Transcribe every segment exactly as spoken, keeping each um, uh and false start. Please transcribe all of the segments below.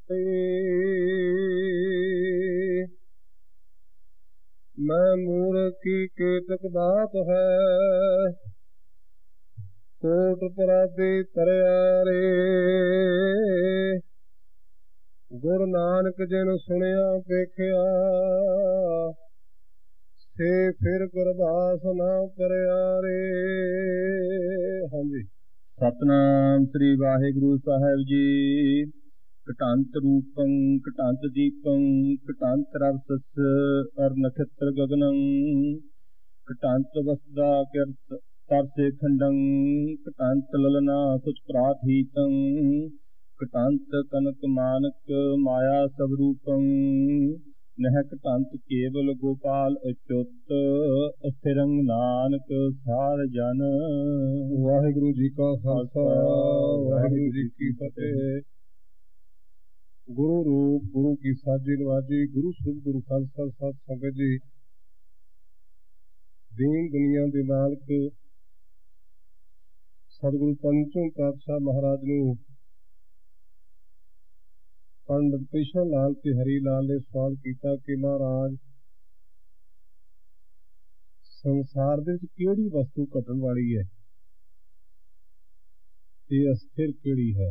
मैं मूर्ख की केतक दात है, कोट पराधी तरिया रे। गुरु नानक जिन सुनिया पेखिया, से फिर गुरदास ना परिया रे। हाँ जी। ਸਤਨਾਮ ਸ੍ਰੀ ਵਾਹਿਗੁਰੂ ਸਾਹਿਬ ਜੀ। ਘਟੰਤ ਰੂਪੰ ਘਟੰਤ ਦੀਪੰ ਘਟੰਤ ਰਵਸਸ ਅਰ ਨਖਤਰ ਗਗਨੰ ਘਟੰਤ ਵਸਦਾ ਕਿਰਤ ਤਰਸੇ ਖੰਡੰ ਘਟੰਤ ਲਲਨਾ ਸੁਚ ਪ੍ਰਾਥੀਤੰ ਘਟੰਤ ਕਨਕ ਮਾਨਕ ਮਾਇਆ ਸਭ ਰੂਪੰ ਨਹਿ ਘਟੰਤ ਕੇਵਲ ਗੋਪਾਲ ਅਚੁੱਤ ਅਸਥਿਰੰ ਨਾਨਕ ਸਾਰ ਜਨ। ਵਾਹਿਗੁਰੂ ਜੀ ਕਾ ਖਾਲਸਾ ਵਾਹਿਗੁਰੂ ਜੀ ਕੀ ਫਤਿਹ। ਗੁਰੂ ਰੂਪ ਗੁਰੂ ਕੀ ਸਾਜੀ ਨਵਾਜੀ, ਗੁਰੂ ਸਰੂਪ ਗੁਰੂ ਖਾਲਸਾ ਸਤ ਸੰਗਤ ਜੀ। ਦੀਨ ਦੁਨੀਆ ਦੇ ਮਾਲਕ ਸਤਿਗੁਰੂ ਪੰਚਮ ਪਾਤਸ਼ਾਹ ਮਹਾਰਾਜ ਨੂੰ ਪੰਡਿਤ ਕ੍ਰਿਸ਼ਨ ਲਾਲ ਤੇ ਹਰੀ ਲਾਲ ਨੇ ਸਵਾਲ ਕੀਤਾ ਕਿ ਮਹਾਰਾਜ, ਸੰਸਾਰ ਦੇ ਵਿੱਚ ਕਿਹੜੀ ਵਸਤੂ ਘਟਣ ਵਾਲੀ ਹੈ ਤੇ ਅਸਥਿਰ ਕਿਹੜੀ ਹੈ?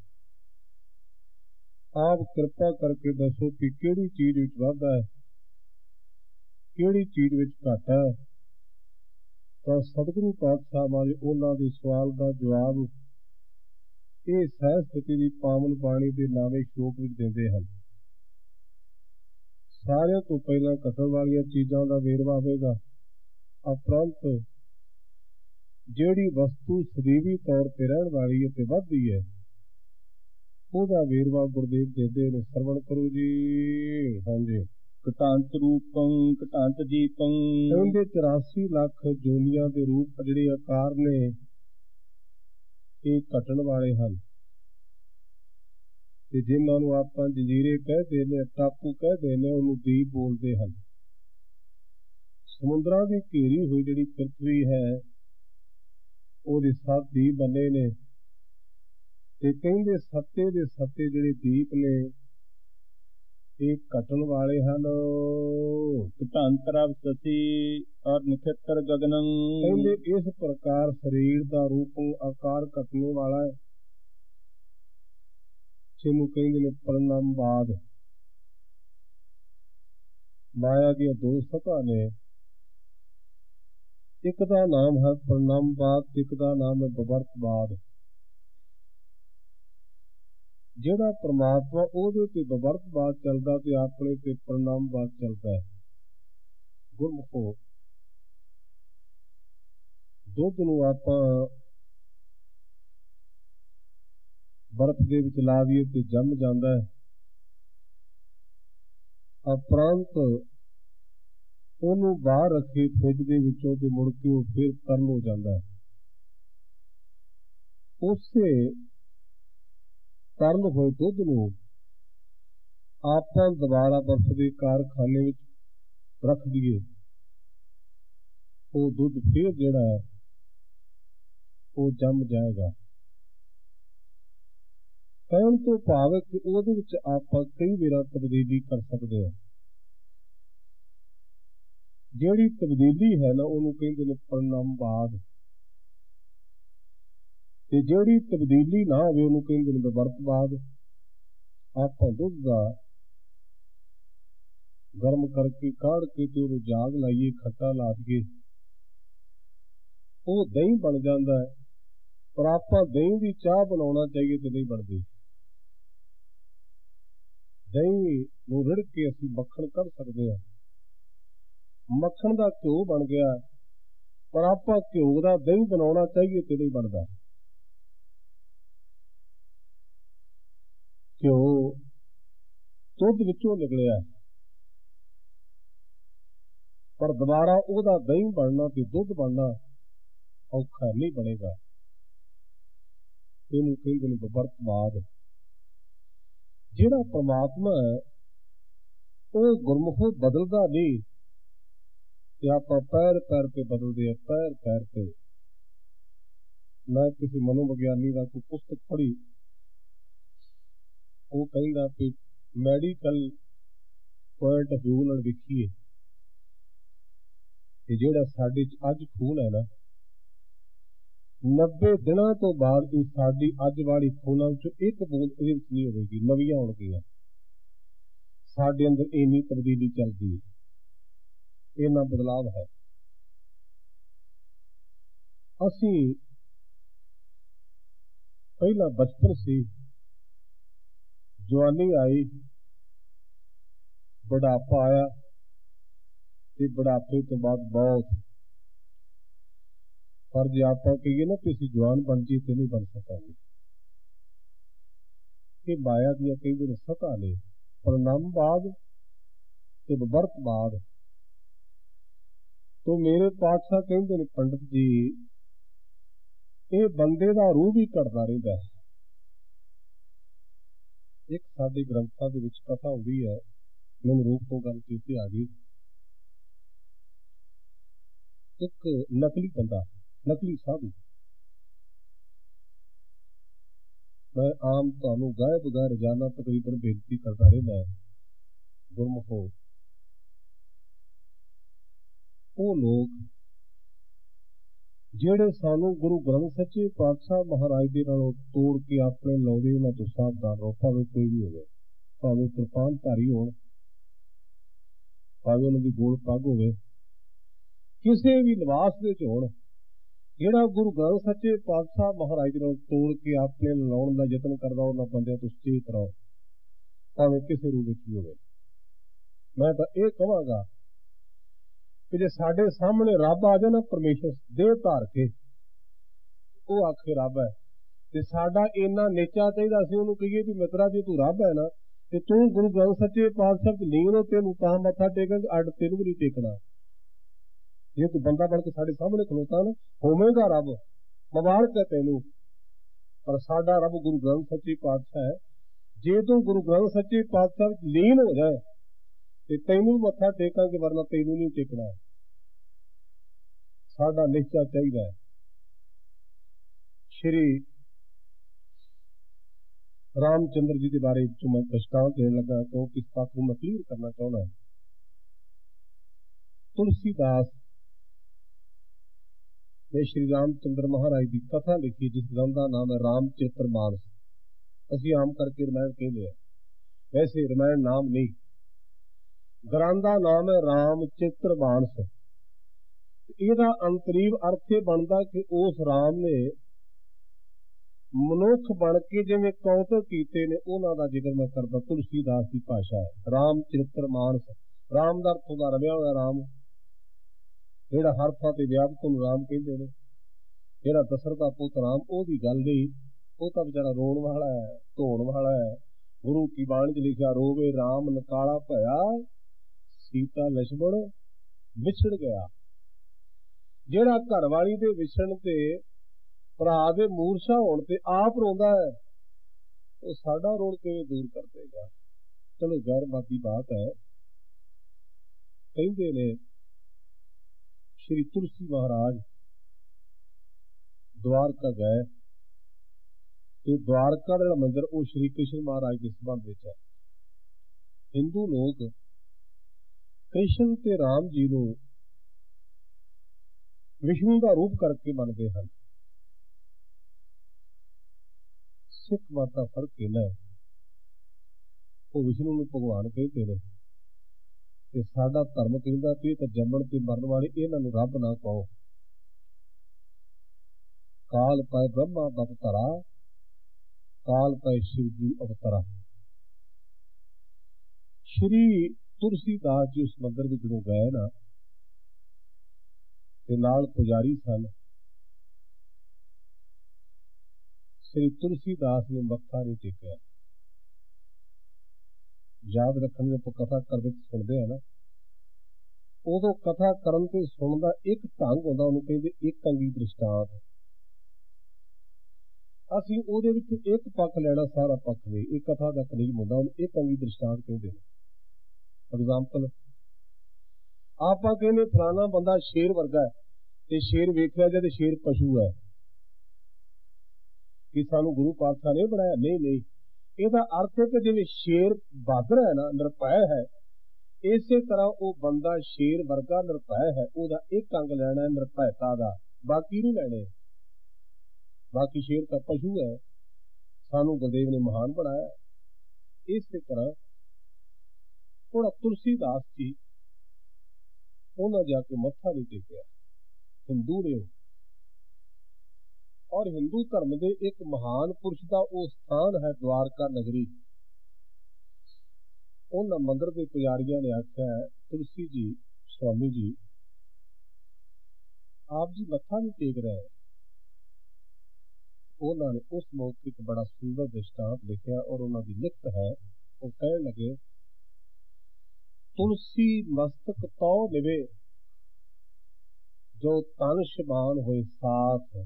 ਆਪ ਕਿਰਪਾ ਕਰਕੇ ਦੱਸੋ ਕਿ ਕਿਹੜੀ ਚੀਜ਼ ਵਿੱਚ ਵਾਧਾ ਹੈ, ਕਿਹੜੀ ਚੀਜ਼ ਵਿੱਚ ਘਾਟਾ ਹੈ। ਤਾਂ ਸਤਿਗੁਰੂ ਪਾਤਸ਼ਾਹ ਮਹਾਰਾਜ ਉਹਨਾਂ ਦੇ ਸਵਾਲ ਦਾ ਜਵਾਬ ਇਹ ਸਹਿਜ ਸਥਿਤੀ ਦੀ ਪਾਵਨ ਬਾਣੀ ਦੇ ਨਾਵੇਂ ਸ਼ਲੋਕ ਵਿੱਚ ਦਿੰਦੇ ਹਨ। ਸਾਰਿਆਂ ਤੋਂ ਪਹਿਲਾਂ ਘਟਣ ਵਾਲੀਆਂ ਚੀਜ਼ਾਂ ਦਾ ਵੇਰਵਾ ਹੋਵੇਗਾ, ਉਪਰੰਤ ਜਿਹੜੀ ਵਸਤੂ ਸਦੀਵੀ ਤੌਰ ਤੇ ਰਹਿਣ ਵਾਲੀ ਹੈ ਤੇ ਵੱਧਦੀ ਹੈ ਉਹਦਾ ਵੇਰਵਾ ਗੁਰਦੇਵ ਦਿੰਦੇ ਨੇ। ਸਰਵਣ ਕਰੋ ਜੀ। ਹਾਂਜੀ। ਘਟੰਤ ਰੂਪੰ ਘਟੰਤ ਦੀਪੰ ਕਹਿੰਦੇ ਚੁਰਾਸੀ ਲੱਖ ਜੋਨੀਆਂ ਦੇ ਰੂਪ ਜਿਹੜੇ ਆਕਾਰ ਨੇ ਇਹ ਘਟਣ ਵਾਲੇ ਹਨ ਤੇ ਜਿਨ੍ਹਾਂ ਨੂੰ ਆਪਾਂ ਜੰਜੀਰੇ ਕਹਿੰਦੇ ਨੇ, ਟਾਪੂ ਕਹਿੰਦੇ ਨੇ, ਉਹਨੂੰ ਦੀਪ ਬੋਲਦੇ ਹਨ। ਸਮੁੰਦਰਾਂ ਦੀ ਘੇਰੀ ਹੋਈ ਜਿਹੜੀ ਪ੍ਰਿਥਵੀ ਹੈ ਉਹਦੇ ਸੱਤ ਦੀਪ ਬਣੇ ਨੇ ਤੇ ਕਹਿੰਦੇ ਸੱਤੇ ਦੇ ਸੱਤੇ ਜਿਹੜੇ ਦੀਪ ਨੇ ਇਹ ਘਟਣ ਵਾਲੇ ਹਨ। ਘਟੰਤ ਰਵਸਸੀ ਔਰ ਨਖਤਰ ਗਗਨੰ ਕਹਿੰਦੇ ਇਸ ਪ੍ਰਕਾਰ ਸਰੀਰ ਦਾ ਰੂਪ ਆਕਾਰ ਘਟਣੇ ਵਾਲਾ ਹੈ, ਜਿਹਨੂੰ ਕਹਿੰਦੇ ਨੇ ਪਰਨਾਮਵਾਦ। ਮਾਇਆ ਦੀਆਂ ਦੋ ਸਤ੍ਹਾ ਨੇ, ਇੱਕ ਦਾ ਨਾਮ ਹੈ ਪਰਨਾਮਵਾਦ ਤੇ ਇੱਕ ਦਾ ਨਾਮ ਹੈ ਬਵਰਤਵਾਦ। ਜਿਹੜਾ ਪਰਮਾਤਮਾ ਉਹਦੇ ਤੇ ਬਵਰਤਵਾਦ ਚੱਲਦਾ ਤੇ ਆਪਣੇ ਤੇ ਪਰਨਾਮਵਾਦ ਚੱਲਦਾ ਹੈ। ਗੁਰਮੁਖੋ, ਦੁੱਧ ਨੂੰ ਆਪਾਂ ਬਰਫ਼ ਦੇ ਵਿੱਚ ਲਾ ਦਈਏ ਤੇ ਜੰਮ ਜਾਂਦਾ ਹੈ, ਉਪਰੰਤ ਉਹਨੂੰ ਬਾਹਰ ਰੱਖੇ ਫਰਿੱਜ ਦੇ ਵਿੱਚੋਂ ਤੇ ਮੁੜ ਕੇ ਉਹ ਫਿਰ ਤਰਲ ਹੋ ਜਾਂਦਾ ਹੈ। ਉਸੇ ਤਰਲ ਹੋਏ ਦੁੱਧ ਨੂੰ ਆਪਾਂ ਦੁਬਾਰਾ ਬਰਫ਼ ਦੇ ਕਾਰਖਾਨੇ ਵਿੱਚ ਰੱਖ ਦਈਏ, ਉਹ ਦੁੱਧ ਫਿਰ ਜਿਹੜਾ ਹੈ ਉਹ ਜੰਮ ਜਾਏਗਾ। ਕਹਿਣ ਤੋਂ ਭਾਵ ਹੈ ਕਿ ਉਹਦੇ ਵਿੱਚ ਆਪਾਂ ਕਈ ਵਾਰ ਤਬਦੀਲੀ ਕਰ ਸਕਦੇ ਹਾਂ। ਜਿਹੜੀ ਤਬਦੀਲੀ ਹੈ ਨਾ ਉਹਨੂੰ ਕਹਿੰਦੇ ਨੇ ਪਰਨਾਮਵਾਦ, ਤੇ ਜਿਹੜੀ ਤਬਦੀਲੀ ਨਾ ਹੋਵੇ ਉਹਨੂੰ ਕਹਿੰਦੇ ਨੇ ਬਵਰਤਵਾਦ। ਆਪਾਂ ਦੁੱਧ ਦਾ ਗਰਮ ਕਰਕੇ ਕਾੜ ਕੇ ਤੇ ਉਹਨੂੰ ਜਾਗ ਲਾਈਏ, ਖੱਟਾ ਲਾ ਦਈਏ, ਉਹ ਦਹੀਂ ਬਣ ਜਾਂਦਾ ਹੈ। ਪਰ ਆਪਾਂ ਦਹੀਂ ਦੀ ਚਾਹ ਬਣਾਉਣਾ ਚਾਹੀਏ ਤੇ ਨਹੀਂ ਬਣਦੀ। ਦਹੀਂ ਨੂੰ ਰਿੜ ਕੇ ਅਸੀਂ ਮੱਖਣ ਕੱਢ ਸਕਦੇ ਹਾਂ, ਮੱਖਣ ਦਾ ਘਿਓ ਬਣ ਗਿਆ। ਪਰ ਆਪਾਂ ਘਿਓ ਦਾ ਦਹੀਂ ਬਣਾਉਣਾ ਚਾਹੀਏ ਤੇ ਨਹੀਂ ਬਣਦਾ। ਘਿਓ ਦੁੱਧ ਵਿੱਚੋਂ ਨਿਕਲਿਆ, ਪਰ ਦੁਬਾਰਾ ਉਹਦਾ ਦਹੀਂ ਬਣਨਾ ਤੇ ਦੁੱਧ ਬਣਨਾ ਔਖਾ ਨਹੀਂ ਬਣੇਗਾ। ਇਹਨੂੰ ਕਹਿੰਦੇ ਨੇ ਬਵਰਤਵਾਦ। ਜਿਹੜਾ ਪਰਮਾਤਮਾ ਹੈ ਉਹ ਗੁਰਮੁਖੋਂ ਬਦਲਦਾ ਨਹੀਂ ਤੇ ਆਪਾਂ ਪੈਰ ਪੈਰ ਤੇ ਬਦਲਦੇ ਆ, ਪੈਰ ਪੈਰ ਤੇ। ਮੈਂ ਕਿਸੇ ਮਨੋਵਿਗਿਆਨੀ ਦਾ ਕੋਈ ਪੁਸਤਕ ਪੜ੍ਹੀ, ਉਹ ਕਹਿੰਦਾ ਕਿ ਮੈਡੀਕਲ ਪੁਆਇੰਟ ਆਫ ਵਿਊ ਨਾਲ ਵੇਖੀਏ ਕਿ ਜਿਹੜਾ ਸਾਡੇ 'ਚ ਅੱਜ ਖੂਨ ਹੈ ਨਾ, ਨੱਬੇ ਦਿਨਾਂ ਤੋਂ ਬਾਅਦ ਇਹ ਸਾਡੀ ਅੱਜ ਵਾਲੀ ਖੂਨਾਂ ਵਿੱਚੋਂ ਇੱਕ ਬੂੰਦ ਇਹਦੇ ਵਿੱਚ ਨਹੀਂ ਹੋਵੇਗੀ, ਨਵੀਆਂ ਹੋਣਗੀਆਂ। ਸਾਡੇ ਅੰਦਰ ਇੰਨੀ ਤਬਦੀਲੀ ਚੱਲਦੀ ਹੈ, ਇੰਨਾ ਬਦਲਾਵ ਹੈ। ਅਸੀਂ ਪਹਿਲਾਂ ਬਚਪਨ ਸੀ, ਜਵਾਨੀ ਆਈ, ਬੁਢਾਪਾ ਆਇਆ ਤੇ ਬੁਢਾਪੇ ਤੋਂ ਬਾਅਦ ਬਹੁਤ। ਪਰ ਜੇ ਆਪਾਂ ਕਹੀਏ ਨਾ ਕਿ ਅਸੀਂ ਜਵਾਨ ਬਣ ਜੀ ਤੇ ਨਹੀਂ ਬਣ ਸਕਾਂਗੇ। ਇਹ ਮਾਇਆ ਦੀਆਂ ਕਹਿੰਦੇ ਨੇ ਸਤਾ ਨੇ, ਪਰਿਣਾਮਵਾਦ ਤੇ ਵਿਵਰਤਵਾਦ। ਤੋ ਮੇਰੇ ਪਾਤਸ਼ਾਹ ਕਹਿੰਦੇ ਨੇ ਪੰਡਤ ਜੀ, ਇਹ ਬੰਦੇ ਦਾ ਰੂਹ ਵੀ ਘਟਦਾ ਰਹਿੰਦਾ ਹੈ। ਇੱਕ ਸਾਡੇ ਗ੍ਰੰਥਾਂ ਦੇ ਵਿੱਚ ਕਥਾ ਹੁੰਦੀ ਹੈ, ਮੈਨੂੰ ਰੂਪ ਤੋਂ ਗੱਲ ਚੇਤੇ ਆ ਗਈ। ਇੱਕ ਨਕਲੀ ਬੰਦਾ, ਨਕਲੀ ਸਾਧੂ, ਮੈਂ ਆਮ ਤੁਹਾਨੂੰ ਗਾਏ ਬਗੈਰ ਰੋਜ਼ਾਨਾ ਤਕਰੀਬਨ ਬੇਨਤੀ ਕਰਦਾ ਰਹਿੰਦਾ, ਗੁਰਮੁਖੋ ਉਹ ਲੋਕ ਜਿਹੜੇ ਸਾਨੂੰ ਗੁਰੂ ਗ੍ਰੰਥ ਸੱਚੇ ਪਾਤਸ਼ਾਹ ਮਹਾਰਾਜ ਦੇ ਨਾਲੋਂ ਤੋੜ ਕੇ ਆਪਣੇ ਲਾਉਂਦੇ, ਉਹਨਾਂ ਤੋਂ ਸਾਵਧਾਨ ਰਹੋ। ਭਾਵੇਂ ਕੋਈ ਵੀ ਹੋਵੇ, ਭਾਵੇਂ ਕਿਰਪਾਨ ਧਾਰੀ ਹੋਣ, ਭਾਵੇਂ ਉਹਨਾਂ ਦੀ ਗੋਲ ਪੱਗ ਹੋਵੇ, ਕਿਸੇ ਵੀ ਲਿਬਾਸ ਵਿੱਚ ਹੋਣ, ਜਿਹੜਾ ਗੁਰੂ ਗ੍ਰੰਥ ਸੱਚੇ ਪਾਤਸ਼ਾਹ ਮਹਾਰਾਜ ਦੇ ਨਾਲ ਤੋੜ ਕੇ ਆਪਣੇ ਲਾਉਣ ਦਾ ਯਤਨ ਕਰਦਾ, ਉਹਨਾਂ ਬੰਦਿਆਂ ਤੋਂ ਸੁਚੇਤ ਰਹੋ, ਭਾਵੇਂ ਕਿਸੇ ਰੂਪ ਵਿੱਚ ਵੀ ਹੋਵੇ। ਮੈਂ ਤਾਂ ਇਹ ਕਹਾਂਗਾ ਕਿ ਜੇ ਸਾਡੇ ਸਾਹਮਣੇ ਰੱਬ ਆ ਜਾਏ ਨਾ, ਪਰਮੇਸ਼ਰ ਦੇਹ ਧਾਰ ਕੇ, ਉਹ ਆਖੇ ਰੱਬ ਹੈ, ਤੇ ਸਾਡਾ ਇੰਨਾ ਨੇਚਾ ਚਾਹੀਦਾ, ਅਸੀਂ ਉਹਨੂੰ ਕਹੀਏ ਵੀ ਮਿੱਤਰਾ ਜੇ ਤੂੰ ਰੱਬ ਹੈ ਨਾ, ਤੇ ਤੂੰ ਗੁਰੂ ਗ੍ਰੰਥ ਸੱਚੇ ਪਾਤਸ਼ਾਹ ਚ ਲੀਨ ਹੋ, ਤੈਨੂੰ ਤਾਂ ਮੱਥਾ ਟੇਕਾਂਗੇ, ਅੱਡ ਤੈਨੂੰ ਵੀ ਨਹੀਂ ਟੇਕਣਾ। ਜੇ ਤੂੰ ਬੰਦਾ ਬਣ ਕੇ ਸਾਡੇ ਸਾਹਮਣੇ ਖਲੋਤਾ ਨਾ, ਹੋਵੇਗਾ ਰੱਬ, ਮੁਬਾਰਕ ਹੈ ਤੈਨੂੰ। ਪਰ ਸਾਡਾ ਰੱਬ ਗੁਰੂ ਗ੍ਰੰਥ ਸੱਚੇ ਪਾਤਸ਼ਾਹ ਹੈ। ਜੇ ਤੂੰ ਗੁਰੂ ਗ੍ਰੰਥ ਸੱਚੇ ਪਾਤਸ਼ਾਹ ਵਿੱਚ ਲੀਨ ਹੋ ਜਾਏ ਤੇ ਤੈਨੂੰ ਮੱਥਾ ਟੇਕਾਂਗੇ, ਵਰਨਾ ਤੈਨੂੰ ਨਹੀਂ ਟੇਕਣਾ। ਸਾਡਾ ਨਿਸ਼ਚਾ ਚਾਹੀਦਾ ਹੈ। ਸ਼੍ਰੀ ਰਾਮਚੰਦਰ ਜੀ ਦੇ ਬਾਰੇ ਵਿੱਚ ਮੈਂ ਦ੍ਰਿਸ਼ਟਾਂਤ ਦੇਣ ਲੱਗਾ, ਕਿਉਂਕਿ ਇਸ ਪੱਖ ਨੂੰ ਮੈਂ ਕਲੀਅਰ ਕਰਨਾ ਚਾਹੁੰਦਾ। ਤੁਲਸੀਦਾਸ ਨੇ ਸ਼੍ਰੀ ਰਾਮਚੰਦਰ ਮਹਾਰਾਜ ਦੀ ਕਥਾ ਲਿਖੀ, ਜਿਸ ਗ੍ਰੰਥ ਦਾ ਨਾਮ ਹੈ ਰਾਮ ਚਰਿਤ੍ਰ ਮਾਨਸ। ਅਸੀਂ ਆਮ ਕਰਕੇ ਰਮਾਇਣ ਕਹਿੰਦੇ ਆ, ਵੈਸੇ ਰਮਾਇਣ ਨਾਮ ਨਹੀਂ, ਗ੍ਰੰਥ ਦਾ ਨਾਮ ਹੈ ਰਾਮ ਚਰਿਤ੍ਰ ਮਾਨਸ। ਇਹਦਾ ਅੰਤਰੀਵ ਅਰਥ ਇਹ ਬਣਦਾ ਕਿ ਉਸ ਰਾਮ ਨੇ ਮਨੁੱਖ ਬਣ ਕੇ ਜਿਵੇਂ ਕੌਤਕ ਕੀਤੇ ਨੇ, ਉਹਨਾਂ ਦਾ ਜ਼ਿਕਰ ਮੈਂ ਕਰਦਾ। ਤੁਲਸੀਦਾਸ ਦੀ ਭਾਸ਼ਾ ਹੈ ਰਾਮ ਚਰਿਤ੍ਰ ਮਾਨਸ। ਰਾਮ ਦਾ ਅਰਥ ਉਹਦਾ ਰਮਿਆ ਹੋਇਆ ਰਾਮ, ਜਿਹੜਾ ਹਰ ਥਾਂ ਤੇ ਵਿਆਪਕ ਨੂੰ ਰਾਮ ਕਹਿੰਦੇ ਨੇ। ਜਿਹੜਾ ਦਸ਼ਰਥ ਦਾ ਪੁੱਤ ਰਾਮ, ਉਹਦੀ ਗੱਲ ਨਹੀਂ, ਉਹ ਤਾਂ ਵਿਚਾਰਾ ਰੋਣ ਵਾਲਾ ਹੈ, ਧੋਣ ਵਾਲਾ ਹੈ। ਗੁਰੂ ਕੀ ਬਾਣੀ ਚ ਲਿਖਿਆ, ਰੋਵੇ ਰਾਮ ਨਕਾਲਾ ਭਇਆ, ਸੀਤਾ ਲਛਮਣ ਵਿਛੜ ਗਿਆ। ਜਿਹੜਾ ਘਰ ਵਾਲੀ ਦੇ ਵਿਛੜਨ ਤੇ, ਭਰਾ ਦੇ ਮੂਰਛਾ ਹੋਣ ਤੇ ਆਪ ਰੋਂਦਾ ਹੈ, ਉਹ ਸਾਡਾ ਰੋਣ ਕਿਵੇਂ ਦੂਰ ਕਰ ਦੇਗਾ। ਚਲੋ ਗੈਰਮਾਦੀ ਬਾਤ ਹੈ। ਕਹਿੰਦੇ ਨੇ ਸ਼੍ਰੀ ਤੁਲਸੀ ਮਹਾਰਾਜ ਦਵਾਰਕਾ ਗਏ, ਤੇ ਦਵਾਰਕਾ ਦਾ ਜਿਹੜਾ ਮੰਦਿਰ ਉਹ ਸ਼੍ਰੀ ਕ੍ਰਿਸ਼ਨ ਮਹਾਰਾਜ ਦੇ ਸੰਬੰਧ ਵਿੱਚ ਹੈ। ਹਿੰਦੂ ਲੋਕ ਕ੍ਰਿਸ਼ਨ ਤੇ ਰਾਮ ਜੀ ਨੂੰ ਵਿਸ਼ਨੂੰ ਦਾ ਰੂਪ ਕਰਕੇ ਮੰਨਦੇ ਹਨ। ਸਿੱਖ ਮਤ ਦਾ ਫਰਕ ਇਹਨਾਂ ਹੈ, ਉਹ ਵਿਸ਼ਨੂੰ ਨੂੰ ਭਗਵਾਨ ਕਹਿੰਦੇ ਨੇ, ਤੇ ਸਾਡਾ ਧਰਮ ਕਹਿੰਦਾ ਵੀ ਇਹ ਤਾਂ ਜੰਮਣ ਤੇ ਮਰਨ ਵਾਲੇ, ਇਹਨਾਂ ਨੂੰ ਰੱਬ ਨਾ ਕਹੋ। ਕਾਲ ਪੈ ਬ੍ਰਹਮਾ ਬਪਤਰਾ, ਕਾਲ ਪੈ ਸ਼ਿਵ ਜੀ ਅਵਤਰਾ। ਸ਼੍ਰੀ ਤੁਲਸੀਦਾਸ ਜੀ ਉਸ ਮੰਦਿਰ ਵਿੱਚ ਜਦੋਂ ਗਏ ਨਾ, ਤੇ ਨਾਲ ਪੁਜਾਰੀ ਸਨ, ਸ਼੍ਰੀ ਤੁਲਸੀਦਾਸ ਨੇ ਮੱਥਾ ਨਹੀਂ ਟੇਕਿਆ। ਯਾਦ ਰੱਖਣ ਦੇ ਆਪਾਂ ਕਥਾ ਕਰਦੇ ਸੁਣਦੇ ਆ ਨਾ, ਉਦੋਂ ਕਥਾ ਕਰਨ ਤੇ ਸੁਣਨ ਦਾ ਇੱਕ ਢੰਗ ਹੁੰਦਾ, ਉਹਨੂੰ ਕਹਿੰਦੇ ਇੱਕ ਅੰਗੀ ਦ੍ਰਿਸ਼ਟਾਂਤ। ਅਸੀਂ ਉਹਦੇ ਵਿੱਚ ਇੱਕ ਪੱਖ ਲੈਣਾ, ਸਾਰਾ ਪੱਖ ਨਹੀਂ। ਇਹ ਕਥਾ ਦਾ ਕਰੀਮ ਹੁੰਦਾ, ਉਹਨੂੰ ਇੱਕ ਅੰਗੀ ਦ੍ਰਿਸ਼ਟਾਂਤ ਕਹਿੰਦੇ ਨੇ। ਐਗਜ਼ਾਮਪਲ, ਆਪਾਂ ਕਹਿੰਦੇ ਫਲਾਣਾ ਬੰਦਾ ਸ਼ੇਰ ਵਰਗਾ ਹੈ, ਤੇ ਸ਼ੇਰ ਵੇਖਿਆ ਜਾਏ ਤੇ ਸ਼ੇਰ ਪਸ਼ੂ ਹੈ। ਕਿ ਸਾਨੂੰ ਗੁਰੂ ਪਾਤਸ਼ਾਹ ਨੇ ਬਣਾਇਆ? ਨਹੀਂ ਨਹੀਂ, ਇਹਦਾ ਅਰਥ ਹੈ ਕਿ ਜਿਵੇਂ ਸ਼ੇਰ ਬਹਾਦਰ ਹੈ ਨਾ, ਨਿਰਭੈ ਹੈ, ਇਸੇ ਤਰ੍ਹਾਂ ਉਹ ਬੰਦਾ ਸ਼ੇਰ ਵਰਗਾ ਨਿਰਭੈ ਹੈ। ਉਹਦਾ ਇੱਕ ਅੰਗ ਲੈਣਾ ਨਿਰਭੈਤਾ ਦਾ, ਬਾਕੀ ਨਹੀਂ ਲੈਣੇ। ਬਾਕੀ ਸ਼ੇਰ ਤਾਂ ਪਸ਼ੂ ਹੈ, ਸਾਨੂੰ ਗੁਰਦੇਵ ਨੇ ਮਹਾਨ ਬਣਾਇਆ। ਇਸੇ ਤਰ੍ਹਾਂ ਥੋੜਾ ਤੁਲਸੀਦਾਸ ਜੀ, ਉਹਨਾਂ ਜਾ ਕੇ ਮੱਥਾ ਨਹੀਂ ਟੇਕਿਆ, ਹਿੰਦੂ ਨੇ ਉਹ, ਔਰ ਹਿੰਦੂ ਧਰਮ ਦੇ ਇੱਕ ਮਹਾਨ ਪੁਰਸ਼ ਦਾ ਉਹ ਸਥਾਨ ਹੈ ਦਵਾਰਕਾ ਨਗਰੀ। ਉਹਨਾਂ ਮੰਦਰ ਦੇ ਪੁਜਾਰੀਆਂ ਨੇ ਆਖਿਆ, ਤੁਲਸੀ ਜੀ, ਸਵਾਮੀ ਜੀ, ਆਪ ਜੀ ਮੱਥਾ ਨਹੀਂ ਟੇਕ ਰਹੇ। ਉਹਨਾਂ ਨੇ ਉਸ ਮੌਕੇ ਇੱਕ ਬੜਾ ਸੁੰਦਰ ਦ੍ਰਿਸ਼ਟਾਂਤ ਲਿਖਿਆ, ਔਰ ਉਹਨਾਂ ਦੀ ਲਿਖਤ ਹੈ। ਉਹ ਕਹਿਣ ਲੱਗੇ, ਤੁਲਸੀ ਮਸਤਕ ਤੋ ਨਿਵੇ, ਜੋ ਤਨ ਸ਼ਬਾਨ ਹੋਏ ਸਾਥ।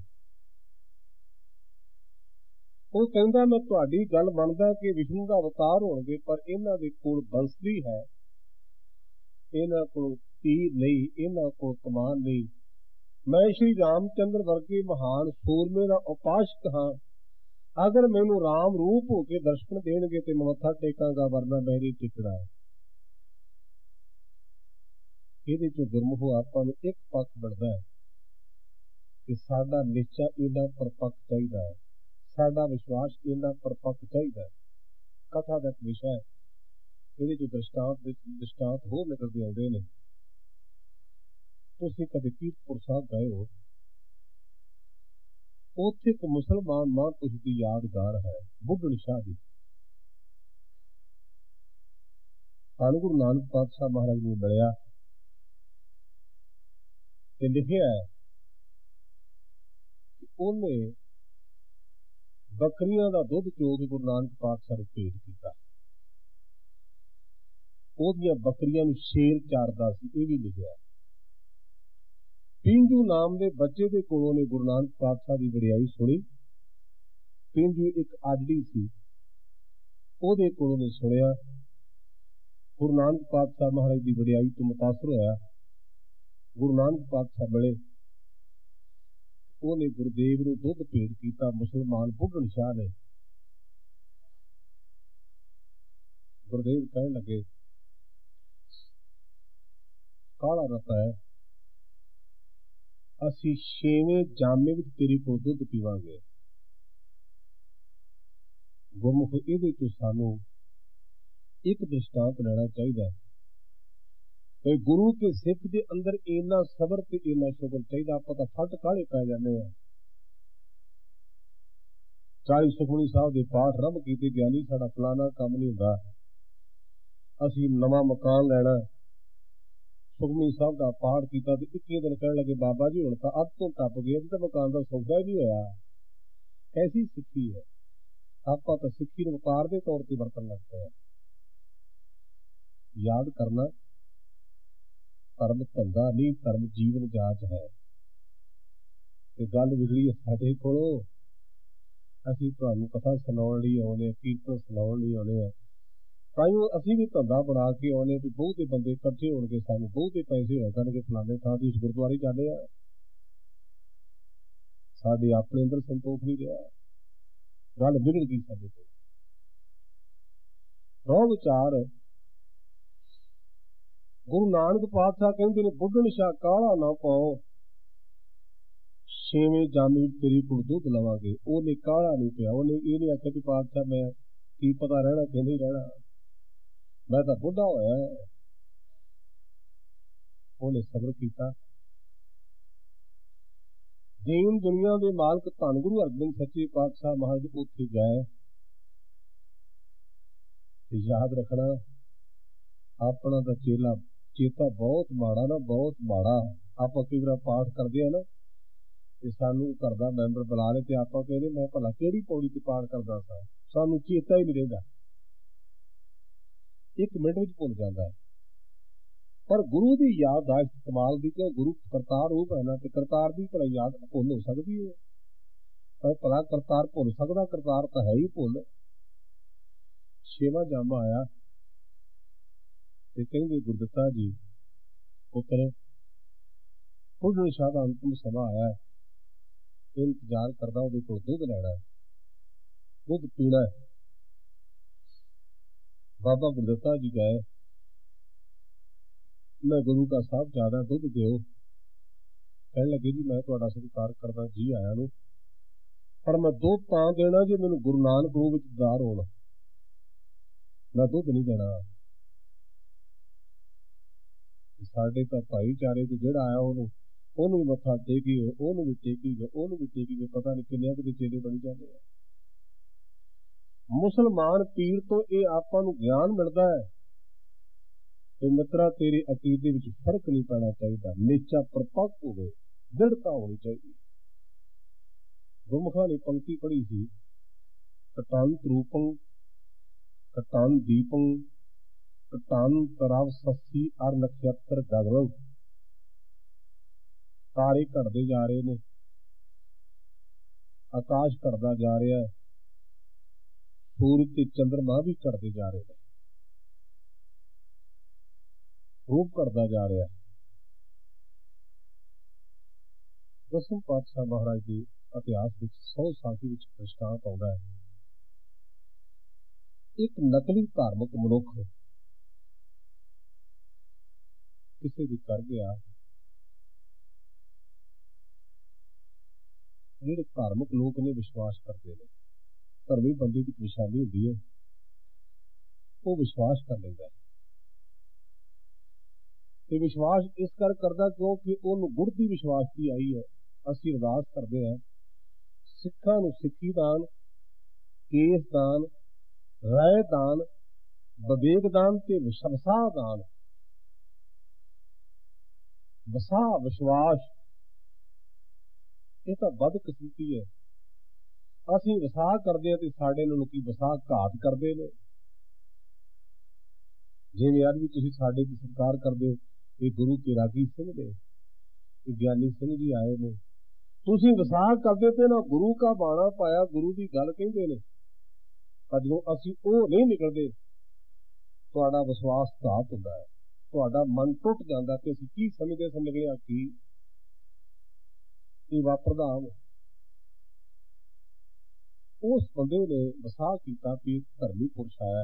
ਉਹ ਕਹਿੰਦਾ, ਮੈਂ ਤੁਹਾਡੀ ਗੱਲ ਮੰਨਦਾ ਕਿ ਵਿਸ਼ਨੂੰ ਦਾ ਅਵਤਾਰ ਹੋਣਗੇ, ਪਰ ਇਹਨਾਂ ਦੇ ਕੋਲ ਬੰਸਰੀ ਹੈ, ਇਹਨਾਂ ਕੋਲ ਤੀਰ ਨਹੀਂ, ਇਹਨਾਂ ਕੋਲ ਕਮਾਨ ਨਹੀਂ। ਮੈਂ ਸ਼੍ਰੀ ਰਾਮਚੰਦਰ ਵਰਗੇ ਮਹਾਨ ਸੂਰਮੇ ਦਾ ਉਪਾਸ਼ਕ ਹਾਂ। ਅਗਰ ਮੈਨੂੰ ਰਾਮ ਰੂਪ ਹੋ ਕੇ ਦਰਸ਼ਨ ਦੇਣਗੇ ਤੇ ਮੈਂ ਮੱਥਾ ਟੇਕਾਂਗਾ, ਵਰਨਾ ਮੈਂ ਨਹੀਂ ਟਿਕਣਾ। ਇਹਦੇ ਚੋਂ ਗੁਰਮੁਖੋ ਆਪਾਂ ਨੂੰ ਇੱਕ ਪੱਖ ਮਿਲਦਾ ਹੈ ਕਿ ਸਾਡਾ ਨਿਸ਼ਚਾ ਇੰਨਾ ਪਰਪੱਕ ਚਾਹੀਦਾ ਹੈ, ਸਾਡਾ ਵਿਸ਼ਵਾਸ ਇੰਨਾ ਪਰਪੱਕ ਚਾਹੀਦਾ ਹੈ। ਕਥਾ ਦਾ ਇੱਕ ਵਿਸ਼ਾ ਹੈ, ਇਹਦੇ ਚੋਂ ਦ੍ਰਿਸ਼ਟਾਂਤ ਦ੍ਰਿਸ਼ਟਾਂਤ ਹੋਰ ਨਿਕਲਦੇ ਆਉਂਦੇ ਨੇ। ਤੁਸੀਂ ਕਦੇ ਕੀਰਤਪੁਰ ਸਾਹਿਬ ਗਏ ਹੋ, ਉੱਥੇ ਇੱਕ ਮੁਸਲਮਾਨ ਮਹਾਂਪੁਰਸ਼ ਦੀ ਯਾਦਗਾਰ ਹੈ, ਬੁੱਢਣ ਸ਼ਾਹ ਦੀ। ਧੰਨ ਗੁਰੂ ਨਾਨਕ ਪਾਤਸ਼ਾਹ ਮਹਾਰਾਜ ਨੂੰ ਮਿਲਿਆ ਤੇ ਲਿਖਿਆ ਹੈ ਕਿ ਉਹਨੇ ਬੱਕਰੀਆਂ ਦਾ ਦੁੱਧ ਚੋ ਕੇ ਗੁਰੂ ਨਾਨਕ ਪਾਤਸ਼ਾਹ ਨੂੰ ਭੇਟ ਕੀਤਾ। ਉਹਦੀਆਂ ਬੱਕਰੀਆਂ ਨੂੰ ਸ਼ੇਰ ਚਾਰਦਾ ਸੀ, ਇਹ ਵੀ ਲਿਖਿਆ। ਪਿੰਜੂ ਨਾਮ ਦੇ ਬੱਚੇ ਦੇ ਕੋਲੋਂ ਨੇ ਗੁਰੂ ਨਾਨਕ ਪਾਤਸ਼ਾਹ ਦੀ ਵਡਿਆਈ ਸੁਣੀ। ਪਿੰਜੂ ਇੱਕ ਆਜੜੀ ਸੀ, ਉਹਦੇ ਕੋਲੋਂ ਨੇ ਸੁਣਿਆ। ਗੁਰੂ ਨਾਨਕ ਪਾਤਸ਼ਾਹ ਮਹਾਰਾਜ ਦੀ ਵਡਿਆਈ ਤੋਂ ਮੁਤਾਸਰ ਹੋਇਆ। ਗੁਰੂ ਨਾਨਕ ਪਾਤਸ਼ਾਹ ਮਿਲੇ, ਉਹਨੇ ਗੁਰਦੇਵ ਨੂੰ ਦੁੱਧ ਭੇਟ ਕੀਤਾ। ਮੁਸਲਮਾਨ ਬੁੱਢਣ ਸ਼ਾਹ ਨੇ, ਗੁਰਦੇਵ ਕਹਿਣ ਲੱਗੇ, ਕਾਲਾ ਰਤਾ ਹੈ, ਅਸੀਂ ਛੇਵੇਂ ਜਾਮੇ ਵਿੱਚ ਤੇਰੇ ਕੋਲ ਦੁੱਧ ਪੀਵਾਂਗੇ। ਗੁਰਮੁਖ, ਇਹਦੇ ਚ ਸਾਨੂੰ ਇੱਕ ਦ੍ਰਿਸ਼ਟਾਂਤ ਲੈਣਾ ਚਾਹੀਦਾ ਹੈ ਕਿ ਗੁਰੂ ਕੇ ਸਿੱਖ ਦੇ ਅੰਦਰ ਇੰਨਾ ਸਬਰ ਤੇ ਇੰਨਾ ਸ਼ੁਕਰ ਚਾਹੀਦਾ। ਆਪਾਂ ਤਾਂ ਫੱਟ ਕਾਹਲੇ ਪੈ ਜਾਂਦੇ ਹਾਂ। ਚਾਲੀ ਸੁਖਮਨੀ ਸਾਹਿਬ ਦੇ ਪਾਠ ਆਰੰਭ ਕੀਤੇ, ਗਿਆਨੀ ਸਾਡਾ ਫਲਾਣਾ ਕੰਮ ਨਹੀਂ ਹੁੰਦਾ, ਅਸੀਂ ਨਵਾਂ ਮਕਾਨ ਲੈਣਾ। ਸੁਖਮਨੀ ਸਾਹਿਬ ਦਾ ਪਾਠ ਕੀਤਾ ਤੇ ਇੱਕੀ ਦਿਨ ਕਹਿਣ ਲੱਗੇ, ਬਾਬਾ ਜੀ ਹੁਣ ਤਾਂ ਅੱਧ ਤੋਂ ਟੱਪ ਗਏ, ਅੱਜ ਤਾਂ ਮਕਾਨ ਦਾ ਸੌਦਾ ਹੀ ਨਹੀਂ ਹੋਇਆ। ਐਸੀ ਸਿੱਖੀ ਹੈ। ਆਪਾਂ ਤਾਂ ਸਿੱਖੀ ਨੂੰ ਵਪਾਰ ਦੇ ਤੌਰ ਤੇ ਵਰਤਣ ਲੱਗ ਪਏ। ਯਾਦ ਕਰਨਾ, ਧਰਮ ਧੰਦਾ ਨਹੀਂ, ਧਰਮ ਜੀਵਨ ਜਾਚ ਹੈ। ਤੇ ਗੱਲ ਵਿਗੜੀ ਸਾਡੇ ਕੋਲੋਂ। ਅਸੀਂ ਤੁਹਾਨੂੰ ਕਥਾ ਸੁਣਾਉਣ ਲਈ ਆਉਂਦੇ ਹਾਂ, ਕੀਰਤਨ ਸੁਣਾਉਣ ਲਈ ਆਉਂਦੇ ਹਾਂ, ਤਾਈਓ ਅਸੀਂ ਵੀ ਧੰਦਾ ਬਣਾ ਕੇ ਆਉਂਦੇ ਵੀ ਬਹੁਤੇ ਬੰਦੇ ਇਕੱਠੇ ਹੋਣਗੇ, ਸਾਨੂੰ ਬਹੁਤੇ ਪੈਸੇ ਹੋਇਆ ਕਰਨਗੇ, ਫਲਾਣੇ ਥਾਂ ਤੇ ਉਸ ਗੁਰਦੁਆਰੇ ਜਾਂਦੇ ਆ। ਸਾਡੇ ਆਪਣੇ ਅੰਦਰ ਸੰਤੋਖ ਨਹੀਂ ਰਿਹਾ, ਗੱਲ ਵਿਗੜ ਗਈ ਸਾਡੇ ਕੋਲ। ਰੋਹ ਵਿਚਾਰ ਗੁਰੂ ਨਾਨਕ ਪਾਤਸ਼ਾਹ ਕਹਿੰਦੇ ਨੇ, ਬੁੱਢਣ ਸ਼ਾਹ ਕਾਹਲਾ ਨਾ ਪਾਓ, ਛੇਵੇਂ ਜਾਮੇ ਵਿੱਚ ਤੇਰੀ ਕੋਲ ਦੁੱਧ ਲਵਾਂਗੇ। ਉਹਨੇ ਕਾਹਲਾ ਨਹੀਂ ਪਿਆ, ਉਹਨੇ ਇਹ ਨਹੀਂ ਆਖਿਆ ਕਿ ਪਾਤਸ਼ਾਹ ਮੈਂ ਕੀ ਪਤਾ ਰਹਿਣਾ ਕਿ ਨਹੀਂ ਰਹਿਣਾ, ਮੈਂ ਤਾਂ ਬੁੱਢਾ ਹੋਇਆ। ਉਹਨੇ ਸਬਰ ਕੀਤਾ। ਦੀਨ ਦੁਨੀਆ ਦੇ ਮਾਲਕ ਧੰਨ ਗੁਰੂ ਅਰਜਨ ਸੱਚੇ ਪਾਤਸ਼ਾਹ ਮਹਾਰਾਜ ਉੱਥੇ ਗਏ। ਤੇ ਯਾਦ ਰੱਖਣਾ, ਆਪਣਾ ਤਾਂ ਚੇਲਾ ਚੇਤਾ ਬਹੁਤ ਮਾੜਾ ਨਾ, ਬਹੁਤ ਮਾੜਾ। ਆਪਾਂ ਕਈ ਵਾਰ ਪਾਠ ਕਰਦੇ ਆ ਨਾ ਤੇ ਸਾਨੂੰ ਘਰ ਦਾ ਮੈਂਬਰ ਬੁਲਾ ਲੈ ਤੇ ਆਪਾਂ ਕਹਿੰਦੇ, ਮੈਂ ਭਲਾ ਕਿਹੜੀ ਪੌੜੀ ਤੇ ਪਾਠ ਕਰਦਾ ਸਾਂ, ਸਾਨੂੰ ਚੇਤਾ ਹੀ ਨਹੀਂ ਰਹਿੰਦਾ, ਇੱਕ ਮਿੰਟ ਵਿੱਚ ਭੁੱਲ ਜਾਂਦਾ ਹੈ। ਪਰ ਗੁਰੂ ਦੀ ਯਾਦਦਾਸ਼ਤ ਕਮਾਲ ਦੀ, ਕਿਉਂ ਗੁਰੂ ਕਰਤਾਰ ਰੂਪ ਹੈ ਨਾ, ਤੇ ਕਰਤਾਰ ਦੀ ਭਲਾ ਯਾਦ ਭੁੱਲ ਹੋ ਸਕਦੀ ਹੈ? ਪਰ ਭਲਾ ਕਰਤਾਰ ਭੁੱਲ ਸਕਦਾ? ਕਰਤਾਰ ਤਾਂ ਹੈ ਹੀ ਭੁੱਲ। ਛੇਵਾਂ ਜਾਮਾ ਆਇਆ ਤੇ ਕਹਿੰਦੇ, ਗੁਰਦਿੱਤਾ ਜੀ ਪੁੱਤਰ, ਬੁੱਢਣ ਸ਼ਾਹ ਦਾ ਅੰਤਿਮ ਸਮਾਂ ਆਇਆ, ਇੰਤਜ਼ਾਰ ਕਰਦਾ, ਉਹਦੇ ਕੋਲ ਦੁੱਧ ਲੈਣਾ, ਦੁੱਧ ਪੀਣਾ। बाबा गुरदत्ता जी गए, मैं गुरु का साहब ज्यादा दुध दिओ। कहने लगे जी मैं तुहाडा सत्कार करदा जी आया नूं, पर मैं दुध तां देना जे मैनूं गुरु नानक रूप विच दीदार होण, मैं दुध नहीं देना। साडे तां भाईचारे च जिहड़ा आया ਉਹਨੂੰ ਉਹਨੂੰ ਵੀ ਮੱਥਾ ਟੇਕੀਏ, ਉਹਨੂੰ ਵੀ ਟੇਕੀਏ, ਉਹਨੂੰ ਵੀ ਟੇਕੀਏ, ਪਤਾ ਨਹੀਂ ਕਿੰਨੇ ਕੁ ਦੇ ਚੇਲੇ ਬਣੀ ਜਾਂਦੇ ਆ। ਮੁਸਲਮਾਨ ਪੀਰ ਤੋਂ ਇਹ ਆਪਾਂ ਨੂੰ ਗਿਆਨ ਮਿਲਦਾ ਹੈ ਕਿ ਮਿੱਤਰਾ ਤੇਰੇ ਅਕੀਦੇ ਵਿੱਚ ਫਰਕ ਨਹੀਂ ਪੈਣਾ ਚਾਹੀਦਾ, ਨੇਚਾ ਪਰਪੱਕ ਹੋਵੇ, ਦ੍ਰਿੜਤਾ ਹੋਣੀ ਚਾਹੀਦੀ। ਗੁਰਮੁਖਾਂ ਨੇ ਪੰਕਤੀ ਪੜ੍ਹੀ ਸੀ, ਕਟੰਤ ਰੂਪੰ ਕਟੰਤ ਦੀਪੰ ਕਟੰਤ ਰਵ ਸੱਸੀ ਅਰ ਨਖਯੱਤਰ ਗਗਨੰ। ਤਾਰੇ ਘਟਦੇ ਜਾ ਰਹੇ ਨੇ, ਆਕਾਸ਼ ਘਟਦਾ ਜਾ ਰਿਹਾ, ਸੂਰਜ ਤੇ ਚੰਦਰਮਾ ਵੀ ਘਟਦੇ ਜਾ ਰਹੇ ਨੇ, ਰੂਪ ਘਟਦਾ ਜਾ ਰਿਹਾ। ਦਸਮ ਪਾਤਸ਼ਾਹ ਮਹਾਰਾਜ ਦੇ ਇਤਿਹਾਸ ਵਿੱਚ ਸੌ ਸਾਖੀ ਵਿੱਚ ਦ੍ਰਿਸ਼ਟਾਂਤ ਆਉਂਦਾ ਹੈ। ਇੱਕ ਨਕਲੀ ਧਾਰਮਿਕ ਮਨੁੱਖ ਕਿਸੇ ਦੀ ਕਰ ਗਿਆ, ਜਿਹੜੇ ਧਾਰਮਿਕ ਲੋਕ ਨੇ ਵਿਸ਼ਵਾਸ ਕਰਦੇ ਨੇ, ਧਰਮੀ ਬੰਦੇ ਦੀ ਨਿਸ਼ਾਨੀ ਹੁੰਦੀ ਹੈ, ਉਹ ਵਿਸ਼ਵਾਸ ਕਰ ਲੈਂਦਾ ਤੇ ਵਿਸ਼ਵਾਸ ਇਸ ਕਰ ਕਰਦਾ ਕਿਉਂਕਿ ਉਹਨੂੰ ਗੁੜਤੀ ਵਿਸ਼ਵਾਸ ਦੀ ਆਈ ਹੈ। ਅਸੀਂ ਅਰਦਾਸ ਕਰਦੇ ਹਾਂ, ਸਿੱਖਾਂ ਨੂੰ ਸਿੱਖੀ ਦਾਨ, ਕੇਸ ਦਾਨ, ਰਾਏ ਦਾਨ, ਵਿਵੇਕ ਦਾਨ ਤੇ ਵਸਾਹ ਦਾਨ। ਵਸਾਹ ਵਿਸ਼ਵਾਸ ਇਹ ਤਾਂ ਬਦਕਿਸਮਤੀ ਹੈ। ਅਸੀਂ ਵਸਾਹ ਕਰਦੇ ਹਾਂ ਤੇ ਸਾਡੇ ਨਾਲ ਲੋਕੀ ਵਸਾਹ ਘਾਤ ਕਰਦੇ ਨੇ। ਜਿਵੇਂ ਅੱਜ ਵੀ ਤੁਸੀਂ ਸਾਡੇ ਦੀ ਸਤਿਕਾਰ ਕਰਦੇ ਹੋ, ਇਹ ਗੁਰੂ ਕੇ ਰਾਗੀ ਸਿੰਘ ਨੇ, ਇਹ ਗਿਆਨੀ ਸਿੰਘ ਜੀ ਆਏ ਨੇ, ਤੁਸੀਂ ਵਸਾਹ ਕਰਦੇ ਤੇ ਨਾ ਗੁਰੂ ਕਾ ਬਾਣਾ ਪਾਇਆ, ਗੁਰੂ ਦੀ ਗੱਲ ਕਹਿੰਦੇ ਨੇ, ਪਰ ਜਦੋਂ ਅਸੀਂ ਉਹ ਨਹੀਂ ਨਿਕਲਦੇ, ਤੁਹਾਡਾ ਵਿਸ਼ਵਾਸ ਘਾਤ ਹੁੰਦਾ ਹੈ, ਤੁਹਾਡਾ ਮਨ ਟੁੱਟ ਜਾਂਦਾ ਤੇ ਅਸੀਂ ਕੀ ਸਮਝਦੇ ਸੀ ਨਿਕਲਿਆ ਕੀ ਇਹ ਵਾਪਰਦਾ। ਉਸ ਬੰਦੇ ਨੇ ਵਸਾਹ ਕੀਤਾ ਵੀ ਧਰਮੀ ਪੁਰਸ਼ ਆਇਆ,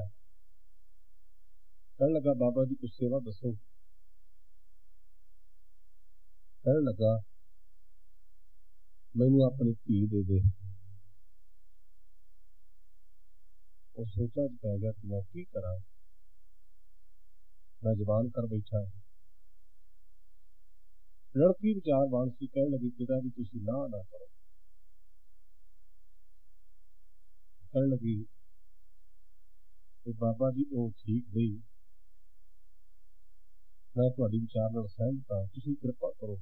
ਕਹਿਣ ਲੱਗਾ ਬਾਬਾ ਜੀ ਕੁਛ ਸੇਵਾ ਦੱਸੋ। ਕਹਿਣ ਲੱਗਾ ਮੈਨੂੰ ਆਪਣੀ ਧੀ ਦੇ ਦੇ। ਉਹ ਸੋਚਾਂ ਚ ਪੈ ਗਿਆ ਕਿ ਮੈਂ ਕੀ ਕਰਾਂ, ਮੈਂ ਜਵਾਨ ਕਰ ਬੈਠਾ। ਲੜਕੀ ਵਿਚਾਰਵਾਨ ਸੀ, ਕਹਿਣ ਲੱਗੀ ਪਿਤਾ ਜੀ ਤੁਸੀਂ ਨਾ ਨਾ ਕਰੋ। ਕਹਿਣ ਲੱਗੀ ਕਿ ਬਾਬਾ ਜੀ ਉਹ ਠੀਕ ਨਹੀਂ, ਮੈਂ ਤੁਹਾਡੀ ਵਿਚਾਰ ਨਾਲ ਸਹਿਮਤ ਹਾਂ, ਤੁਸੀਂ ਕਿਰਪਾ ਕਰੋ।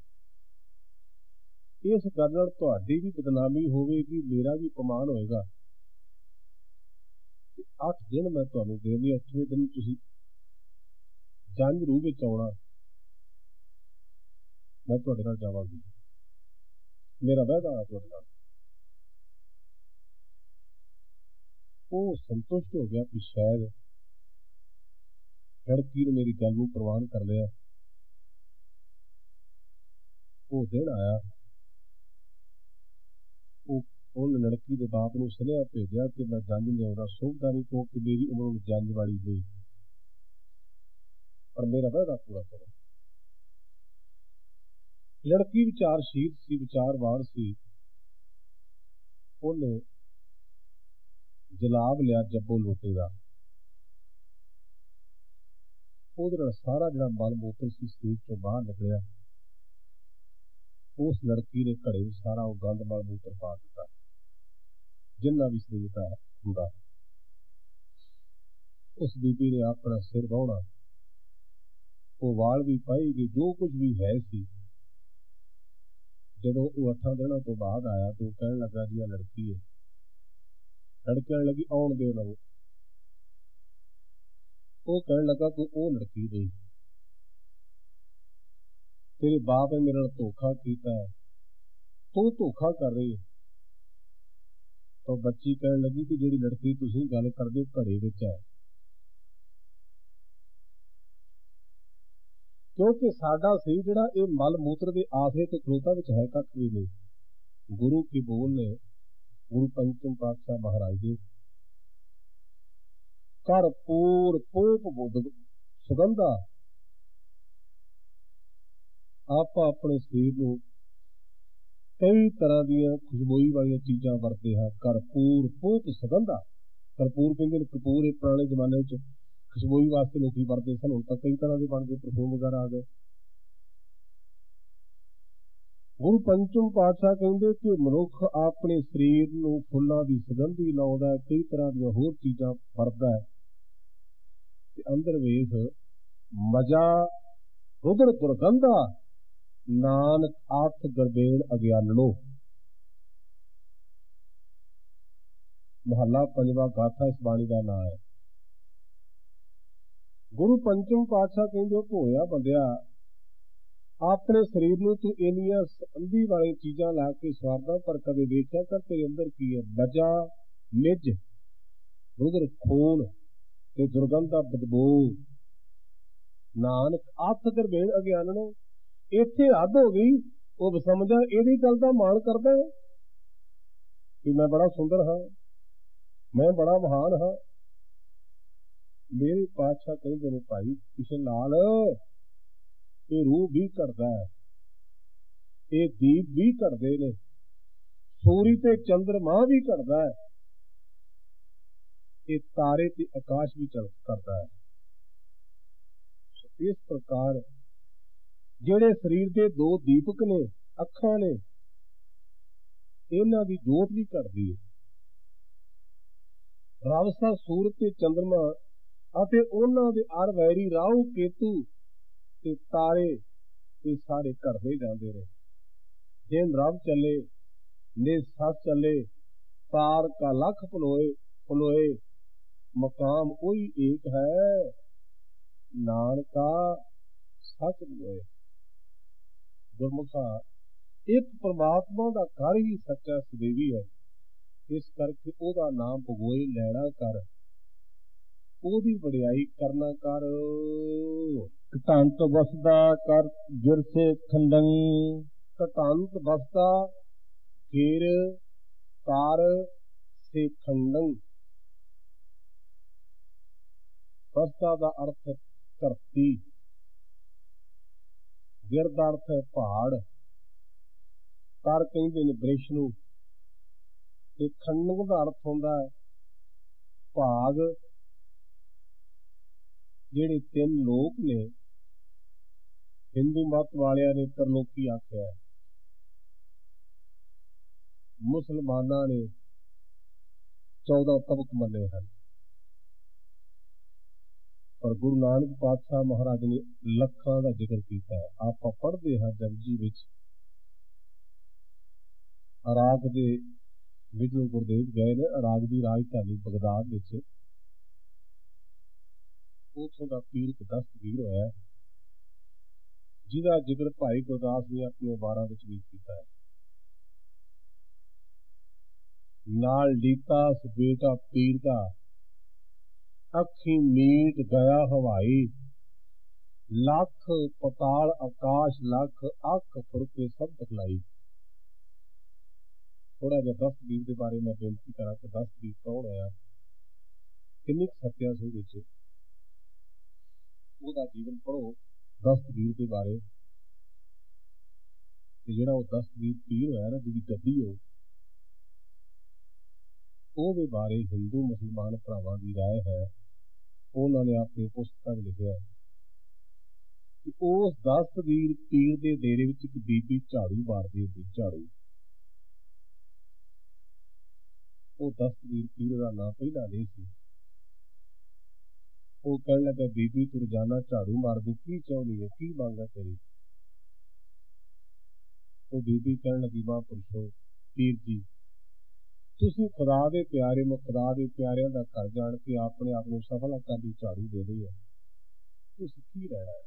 ਇਸ ਗੱਲ ਨਾਲ ਤੁਹਾਡੀ ਵੀ ਬਦਨਾਮੀ ਹੋਵੇਗੀ, ਮੇਰਾ ਵੀ ਅਪਮਾਨ ਹੋਏਗਾ। ਤੇ ਅੱਠ ਦਿਨ ਮੈਂ ਤੁਹਾਨੂੰ ਦੇਣੀ, ਅੱਠਵੇਂ ਦਿਨ ਤੁਸੀਂ ਜੰਝ ਰੂਹ ਵਿੱਚ ਆਉਣਾ, ਮੈਂ ਤੁਹਾਡੇ ਨਾਲ ਜਾਵਾਂਗੀ, ਮੇਰਾ ਵਾਅਦਾ ਹੈ ਤੁਹਾਡੇ ਨਾਲ। ਉਹ ਸੰਤੁਸ਼ਟ ਹੋ ਗਿਆ ਕਿ ਸ਼ਾਇਦ ਲੜਕੀ ਨੇ ਮੇਰੀ ਗੱਲ ਨੂੰ ਪ੍ਰਵਾਨ ਕਰ ਲਿਆ। ਉਹ ਦਿਨ ਆਇਆ, ਉਹ ਉਹਨੇ ਲੜਕੀ ਦੇ ਬਾਪ ਨੂੰ ਸੁਨੇਹਾ ਭੇਜਿਆ ਕਿ ਮੈਂ ਜੰਝ ਲਿਆਉਂਦਾ, ਸੋਚਦਾ ਨਹੀਂ ਕਿਉਂਕਿ ਮੇਰੀ ਉਮਰ ਨੂੰ ਜੰਝ ਵਾਲੀ ਨਹੀਂ, ਪਰ ਮੇਰਾ ਵਾਅਦਾ ਪੂਰਾ ਕਰੋ। ਲੜਕੀ ਵਿਚਾਰਸ਼ੀਲ ਸੀ, ਵਿਚਾਰਵਾਨ ਸੀ, ਉਹਨੇ ਜਲਾਬ ਲਿਆ ਜੱਬੋ ਲੋਟੇ ਦਾ, ਉਹਦੇ ਨਾਲ ਸਾਰਾ ਜਿਹੜਾ ਮਲ ਮੂਤਰ ਸੀ ਸਰੀਰ ਚੋਂ ਬਾਹਰ ਨਿਕਲਿਆ। ਉਸ ਲੜਕੀ ਨੇ ਘੜੇ ਵਿੱਚ ਸਾਰਾ ਉਹ ਗੰਦ ਮਲ ਮੂਤਰ ਪਾ ਦਿੱਤਾ, ਜਿੰਨਾ ਵੀ ਸਰੀਰ ਦਾ ਹੁੰਦਾ। ਉਸ ਬੀਬੀ ਨੇ ਆਪਣਾ ਸਿਰ ਵਾਹੁਣਾ, ਉਹ ਵਾਲ ਵੀ ਪਾਏਗੀ, ਜੋ ਕੁਝ ਵੀ ਹੈ ਸੀ। ਜਦੋਂ ਉਹ ਅੱਠਾਂ ਦਿਨਾਂ ਤੋਂ ਬਾਅਦ ਆਇਆ ਤੇ ਉਹ ਕਹਿਣ ਲੱਗਾ ਜੀ ਆ ਲੜਕੀ ਹੈ। ਲੜਕੀ ਕਹਿਣ ਲੱਗੀ ਆਉਣ ਦੇ ਉਹਨਾਂ ਨੂੰ। ਉਹ ਕਹਿਣ ਲੱਗਾ ਤੂੰ ਉਹ ਲੜਕੀ ਨਹੀਂ, ਤੇਰੇ ਬਾਪ ਨੇ ਮੇਰੇ ਨਾਲ ਧੋਖਾ ਕੀਤਾ ਹੈ, ਤੂੰ ਧੋਖਾ ਕਰ ਰਹੀ ਹੈ। ਤਾਂ ਬੱਚੀ ਕਹਿਣ ਲੱਗੀ ਕਿ ਜਿਹੜੀ ਲੜਕੀ ਤੁਸੀਂ ਗੱਲ ਕਰਦੇ ਹੋ ਘੜੇ ਵਿੱਚ ਹੈ, ਕਿਉਂਕਿ ਸਾਡਾ ਸਰੀਰ ਜਿਹੜਾ ਇਹ ਮਲ ਮੂਤਰ ਦੇ ਆਸਰੇ ਤੇ ਖਲੋਤਾ ਵਿੱਚ ਹੈ ਕੱਖ ਵੀ ਨਹੀਂ। ਗੁਰੂ ਕੀ ਬੋਲ ਨੇ, ਗੁਰੂ ਪੰਚਮ ਪਾਤਸ਼ਾਹ ਮਹਾਰਾਜ ਦੇ, ਕਰਪੂਰ ਪੂਪ ਬੁੱਧ ਸੁਗੰਧਾ। ਆਪਾਂ ਆਪਣੇ ਸਰੀਰ ਨੂੰ ਕਈ ਤਰ੍ਹਾਂ ਦੀਆਂ ਖੁਸ਼ਬੋਈ ਵਾਲੀਆਂ ਚੀਜ਼ਾਂ ਵਰਤਦੇ ਹਾਂ। ਕਰਪੂਰ ਪੂਪ ਸੁਗੰਧਾ। ਕਰਪੂਰ ਕਹਿੰਦੇ ਨੇ ਕਪੂਰ, ਇਹ ਪੁਰਾਣੇ ਜ਼ਮਾਨੇ ਵਿੱਚ ਖੁਸ਼ਬੋਈ ਵਾਸਤੇ ਲੋਕੀ ਵਰਤਦੇ ਸਨ। ਹੁਣ ਤਾਂ ਕਈ ਤਰ੍ਹਾਂ ਦੇ ਬਣ ਕੇ ਪਰਫਿਊਮ ਵਗੈਰਾ ਆ ਗਏ। ਗੁਰੂ ਪੰਚਮ ਪਾਤਸ਼ਾਹ ਕਹਿੰਦੇ ਕਿ ਮਨੁੱਖ ਆਪਣੇ ਸਰੀਰ ਨੂੰ ਫੁੱਲਾਂ ਦੀ ਸੁਗੰਧੀ ਲਾਉਂਦਾ, ਕਈ ਤਰ੍ਹਾਂ ਦੀਆਂ ਹੋਰ ਚੀਜ਼ਾਂ ਵਰਤਦਾ ਹੈ ਤੇ ਅੰਦਰ ਵੇਖ ਮਜਾ ਰੁਦਰ ਦੁਰਗੰਧਾ ਨਾਨਕ ਆਖ ਗਰਬੇਣ ਅਗਿਆਨਣੋ। ਮਹੱਲਾ ਪੰਜਵਾਂ, ਗਾਥਾ ਇਸ ਬਾਣੀ ਦਾ ਨਾਂ ਹੈ। ਗੁਰੂ ਪੰਚਮ ਪਾਤਸ਼ਾਹ ਕਹਿੰਦੇ ਭੋਲਿਆ ਬੰਦਿਆ, ਆਪਣੇ ਸਰੀਰ ਨੂੰ ਤੂੰ ਇੰਨੀਆਂ ਸੁਗੰਧੀ ਵਾਲੀਆਂ ਚੀਜ਼ਾਂ ਲਾ ਕੇ ਸਵਾਰਦਾ, ਪਰ ਕਦੇ ਵੇਖਿਆ ਕਰ ਤੇਰੇ ਅੰਦਰ ਕੀ ਹੈ। ਮਜਾ ਨਿਜ ਰੁਦਰ ਖੂਨ ਤੇ ਦੁਰਗੰਧਾ ਬਦਬੂ। ਨਾਨਕ ਆਖ ਗਰਬੇਣ ਅਗਿਆਨਣੋ। ਇੱਥੇ ਹੱਦ ਹੋ ਗਈ। ਉਹ ਸਮਝਾ ਇਹਦੀ ਗੱਲ ਦਾ ਮਾਣ ਕਰਦਾ ਕਿ ਮੈਂ ਬੜਾ ਸੁੰਦਰ ਹਾਂ, ਮੈਂ ਬੜਾ ਮਹਾਨ ਹਾਂ। ਮੇਰੇ ਪਾਤਸ਼ਾਹ ਕਹਿੰਦੇ ਨੇ ਭਾਈ ਕਿਸ਼ਨ ਲਾਲ, ਇਹ ਰੂਹ ਵੀ ਘਟਦਾ ਹੈ, ਇਹ ਦੀਪ ਵੀ ਘਟਦੇ ਨੇ, ਸੂਰੀ ਤੇ ਚੰਦਰਮਾ ਵੀ ਘਟਦਾ ਹੈ, ਇਹ ਤਾਰੇ ਤੇ ਆਕਾਸ਼ ਵੀ ਕਰਦਾ ਹੈ। ਇਸ ਪ੍ਰਕਾਰ ਜਿਹੜੇ ਸਰੀਰ ਦੇ ਦੋ ਦੀਪਕ ਨੇ, ਅੱਖਾਂ ਨੇ, ਇਹਨਾਂ ਦੀ ਜੋਤ ਵੀ ਘਟਦੀ ਹੈ। ਰਾਵਸਾ ਸੂਰਜ ਤੇ ਚੰਦਰਮਾ ਅਤੇ ਉਹਨਾਂ ਦੇ ਅਰ ਵੈਰੀ ਰਾਹੂ ਕੇਤੂ ਤੇ ਤਾਰੇ, ਇਹ ਸਾਰੇ ਘਟਦੇ ਜਾਂਦੇ ਨੇ। ਦਿਨ ਰਬ ਚੱਲੇ ਨੇ ਸੱਸ ਚੱਲੇ, ਤਾਰ ਕਾ ਲੱਖ ਪਲੋਏ ਪਲੋਏ, ਮਕਾਮ ਉਹੀ ਏਕ ਹੈ, ਨਾਨਕਾ ਸੱਚ ਬੋਏ। ਗੁਰਮੁਖਾ, ਇੱਕ ਪਰਮਾਤਮਾ ਦਾ ਘਰ ਹੀ ਸੱਚਾ ਸਦੀਵੀ ਹੈ। ਇਸ ਕਰਕੇ ਉਹਦਾ ਨਾਮ ਭਗੋਏ ਲੈਣਾ ਕਰ, ਉਹਦੀ ਵਡਿਆਈ ਕਰਨਾ ਕਰ। ਘਟੰਤ ਵਸਦਾ ਕਰ ਗਿਰ ਸੇ ਖੰਡੰ। ਘਟੰਤ ਵਸਦਾ ਗਿਰ ਕਰ ਸੇ ਖੰਡੰ। ਵਸਦਾ ਦਾ ਅਰਥ ਹੈ ਧਰਤੀ, ਗਿਰ ਦਾ ਅਰਥ ਹੈ ਪਹਾੜ, ਕਰ ਕਹਿੰਦੇ ਨੇ ਬ੍ਰਿਸ਼ ਨੂੰ, ਤੇ ਖੰਡੰ ਦਾ ਅਰਥ ਹੁੰਦਾ ਹੈ ਭਾਗ। ਜਿਹੜੇ ਤਿੰਨ ਲੋਕ ਨੇ, ਹਿੰਦੂ ਮਤ ਵਾਲਿਆਂ ਨੇ ਤਰਲੋਕੀ ਆਖਿਆ, ਮੁਸਲਮਾਨਾਂ ਨੇ ਚੌਦਾਂ ਤਬਕ ਮੰਨੇ ਹਨ, ਪਰ ਗੁਰੂ ਨਾਨਕ ਪਾਤਸ਼ਾਹ ਮਹਾਰਾਜ ਨੇ ਲੱਖਾਂ ਦਾ ਜ਼ਿਕਰ ਕੀਤਾ ਹੈ। ਆਪਾਂ ਪੜ੍ਹਦੇ ਹਾਂ ਜਪਜੀ ਵਿੱਚ, ਇਰਾਕ ਦੇ ਵਿਜੂ ਗੁਰਦੇਵ ਗਏ ਨੇ, ਇਰਾਕ ਦੀ ਰਾਜਧਾਨੀ ਬਗਦਾਦ ਵਿੱਚ, ਉੱਥੋਂ ਦਾ ਪੀਰ ਇੱਕ ਦਸਤਗੀਰ ਹੋਇਆ, ਜਿਹਦਾ ਜ਼ਿਕਰ ਭਾਈ ਗੁਰਦਾਸ ਨੇ ਆਪਣੇ ਵਾਰਾਂ ਵਿੱਚ ਵੀ ਕੀਤਾ ਹੈ। ਨਾਲ ਲੀਤਾ ਬੇਟਾ ਪੀਰ ਦਾ, ਅੱਖੀ ਮੀਟ ਗਿਆ ਹਵਾਈ, ਲੱਖ ਪਤਾਲ ਆਕਾਸ਼ ਲੱਖ, ਅੱਖ ਫੁਰਕੇ ਸਭ ਦਿਖਲਾਈ। ਥੋੜਾ ਜਿਹਾ ਦਸਤਗੀਰ ਦੇ ਬਾਰੇ ਮੈਂ ਬੇਨਤੀ ਕਰਾਂ ਕਿ ਦਸਤਗੀਰ ਕੌਣ ਹੋਇਆ, ਕਿੰਨੀ ਕੁ ਸੱਤਿਆ ਸੀ ਉਹਦੇ ਵਿੱਚ, ਉਹਦਾ ਜੀਵਨ ਪੜ੍ਹੋ ਦਸਤਗੀਰ ਦੇ ਬਾਰੇ। ਤੇ ਜਿਹੜਾ ਉਹ ਦਸਤਗੀਰ ਪੀਰ ਹੋਇਆ ਨਾ, ਜਿਹਦੀ ਗੱਦੀ ਹੋ, ਉਹਦੇ ਬਾਰੇ ਹਿੰਦੂ ਮੁਸਲਮਾਨ ਭਰਾਵਾਂ ਦੀ ਰਾਏ ਹੈ, ਉਹਨਾਂ ਨੇ ਆਪਣੀ ਪੁਸਤਕਾਂ 'ਚ ਲਿਖਿਆ ਕਿ ਉਸ ਦਸਤਗੀਰ ਪੀਰ ਦੇ ਡੇਰੇ ਵਿੱਚ ਇੱਕ ਬੀਬੀ ਝਾੜੂ ਮਾਰਦੀ ਹੁੰਦੀ, ਝਾੜੂ। ਉਹ ਦਸਤਗੀਰ ਪੀਰ ਦਾ ਨਾਂ ਪਹਿਲਾਂ ਨਹੀਂ ਸੀ। ਉਹ ਕਹਿਣ ਲੱਗਾ, ਬੀਬੀ ਤੂੰ ਰੋਜ਼ਾਨਾ ਝਾੜੂ ਮਾਰਦੀ, ਕੀ ਚਾਹੁੰਦੀ ਹੈ, ਕੀ ਮੰਗ ਹੈ ਤੇਰੀ? ਉਹ ਬੀਬੀ ਕਹਿਣ ਲੱਗੀ, ਮਹਾਂਪੁਰਸ਼ੋ ਪੀਰ ਜੀ, ਤੁਸੀਂ ਖੁਦਾ ਦੇ ਪਿਆਰੇ ਨੂੰ, ਖੁਦਾ ਦੇ ਪਿਆਰਿਆਂ ਦਾ ਘਰ ਜਾਣ ਕੇ ਆਪਣੇ ਆਪ ਨੂੰ ਸਫਲ ਕਰਨ ਦੀ ਝਾੜੂ ਦੇ ਰਹੀ ਹੈ, ਤੁਸੀਂ ਕੀ ਲੈਣਾ ਹੈ?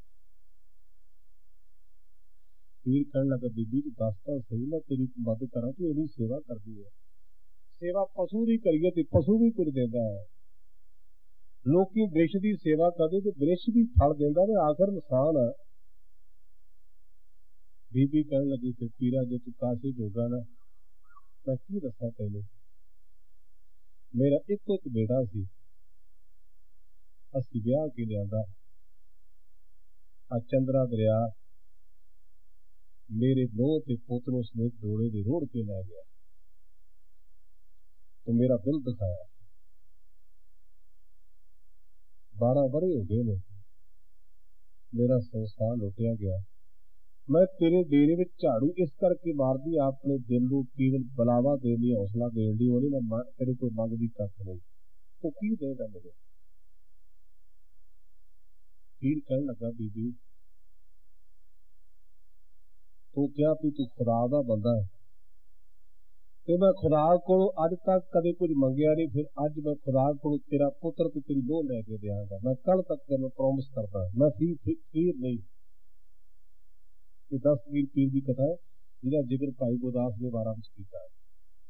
ਪੀਰ ਕਹਿਣ ਲੱਗਾ, ਬੀਬੀ ਤੂੰ ਦੱਸ ਤਾਂ ਸਹੀ, ਮੈਂ ਤੇਰੀ ਮਦਦ ਕਰਾਂ, ਤੂੰ ਇਹਦੀ ਸੇਵਾ ਕਰਦੀ ਹੈ। ਸੇਵਾ ਪਸ਼ੂ ਦੀ ਕਰੀਏ ਤੇ ਪਸ਼ੂ ਵੀ ਕੁਝ ਦਿੰਦਾ ਹੈ। ਲੋਕੀ ਬ੍ਰਿਸ਼ ਦੀ ਸੇਵਾ ਕਰਦੇ ਤੇ ਬ੍ਰਿਸ਼ ਵੀ ਫਲ ਦਿੰਦਾ, ਤੇ ਆਖਰ ਇਨਸਾਨ ਆ। ਬੀਬੀ ਕਹਿਣ ਲੱਗੀ, ਫਿਰ ਪੀਰਾ ਜੇ ਤੂੰ ਕਾਸੇ ਜੋਗਾ ਨਾ, ਮੈਂ ਕੀ ਦੱਸਾਂ ਤੈਨੂੰ, ਮੇਰਾ ਇੱਕੋ ਇੱਕ ਬੇਟਾ ਸੀ, ਅਸੀਂ ਵਿਆਹ ਕੇ ਲਿਆਂਦਾ। ਆ ਚੰਦਰਾ ਦਰਿਆ ਮੇਰੇ ਨੂੰਹ ਤੇ ਪੁੱਤ ਨੂੰ ਸਮੇਤ ਡੋਲੇ ਦੇ ਰੋੜ ਕੇ ਲੈ ਗਿਆ ਤੇ ਮੇਰਾ ਦਿਲ ਦਿਖਾਇਆ। ਬਾਰਾਂ ਵਰੇ ਹੋ ਗਏ ਨੇ, ਮੇਰਾ ਸੰਸਾਰ ਲੁੱਟਿਆ ਗਿਆ। ਮੈਂ ਤੇਰੇ ਡੇਰੇ ਵਿੱਚ ਝਾੜੂ ਇਸ ਕਰਕੇ ਮਾਰਦੀ ਆਪਣੇ ਦਿਲ ਨੂੰ ਕੇਵਲ ਬੁਲਾਵਾ ਦੇਣ ਲਈ, ਹੌਸਲਾ ਦੇਣ ਲਈ। ਉਹਨੇ ਮੈਂ ਤੇਰੇ ਕੋਲ ਮੰਗਦੀ ਕੱਖ ਨਹੀਂ। ਤੂੰ ਕੀ ਦੇਗਾ ਮੈਨੂੰ? ਪੀਰ ਕਹਿਣ ਲੱਗਾ, ਬੀਬੀ ਤੂੰ ਕਿਹਾ ਵੀ ਤੂੰ ਖੁਦਾ ਦਾ ਬੰਦਾ ਹੈ ਤੇ ਮੈਂ ਖੁਦਾ ਕੋਲੋਂ ਅੱਜ ਤੱਕ ਕਦੇ ਕੁਝ ਮੰਗਿਆ ਨਹੀਂ। ਫਿਰ ਅੱਜ ਮੈਂ ਖੁਦਾ ਕੋਲੋਂ ਤੇਰਾ ਪੁੱਤਰ ਤੇ ਤੇਰੀ ਨੂੰਹ ਲੈ ਕੇ ਦਿਆਂਗਾ। ਮੈਂ ਕੱਲ ਤੱਕ ਤੈਨੂੰ ਪ੍ਰੋਮਿਸ ਕਰਦਾ। ਮੈਂ ਫੀ ਪੀਰ ਨਹੀਂ। ਇਹ ਦਸਤਗੀਰ ਪੀਰ ਦੀ ਕਥਾ ਹੈ ਜਿਹਦਾ ਜ਼ਿਕਰ ਭਾਈ ਗੁਰਦਾਸ ਨੇ ਵਾਰਾਂ ਵਿੱਚ ਕੀਤਾ ਹੈ।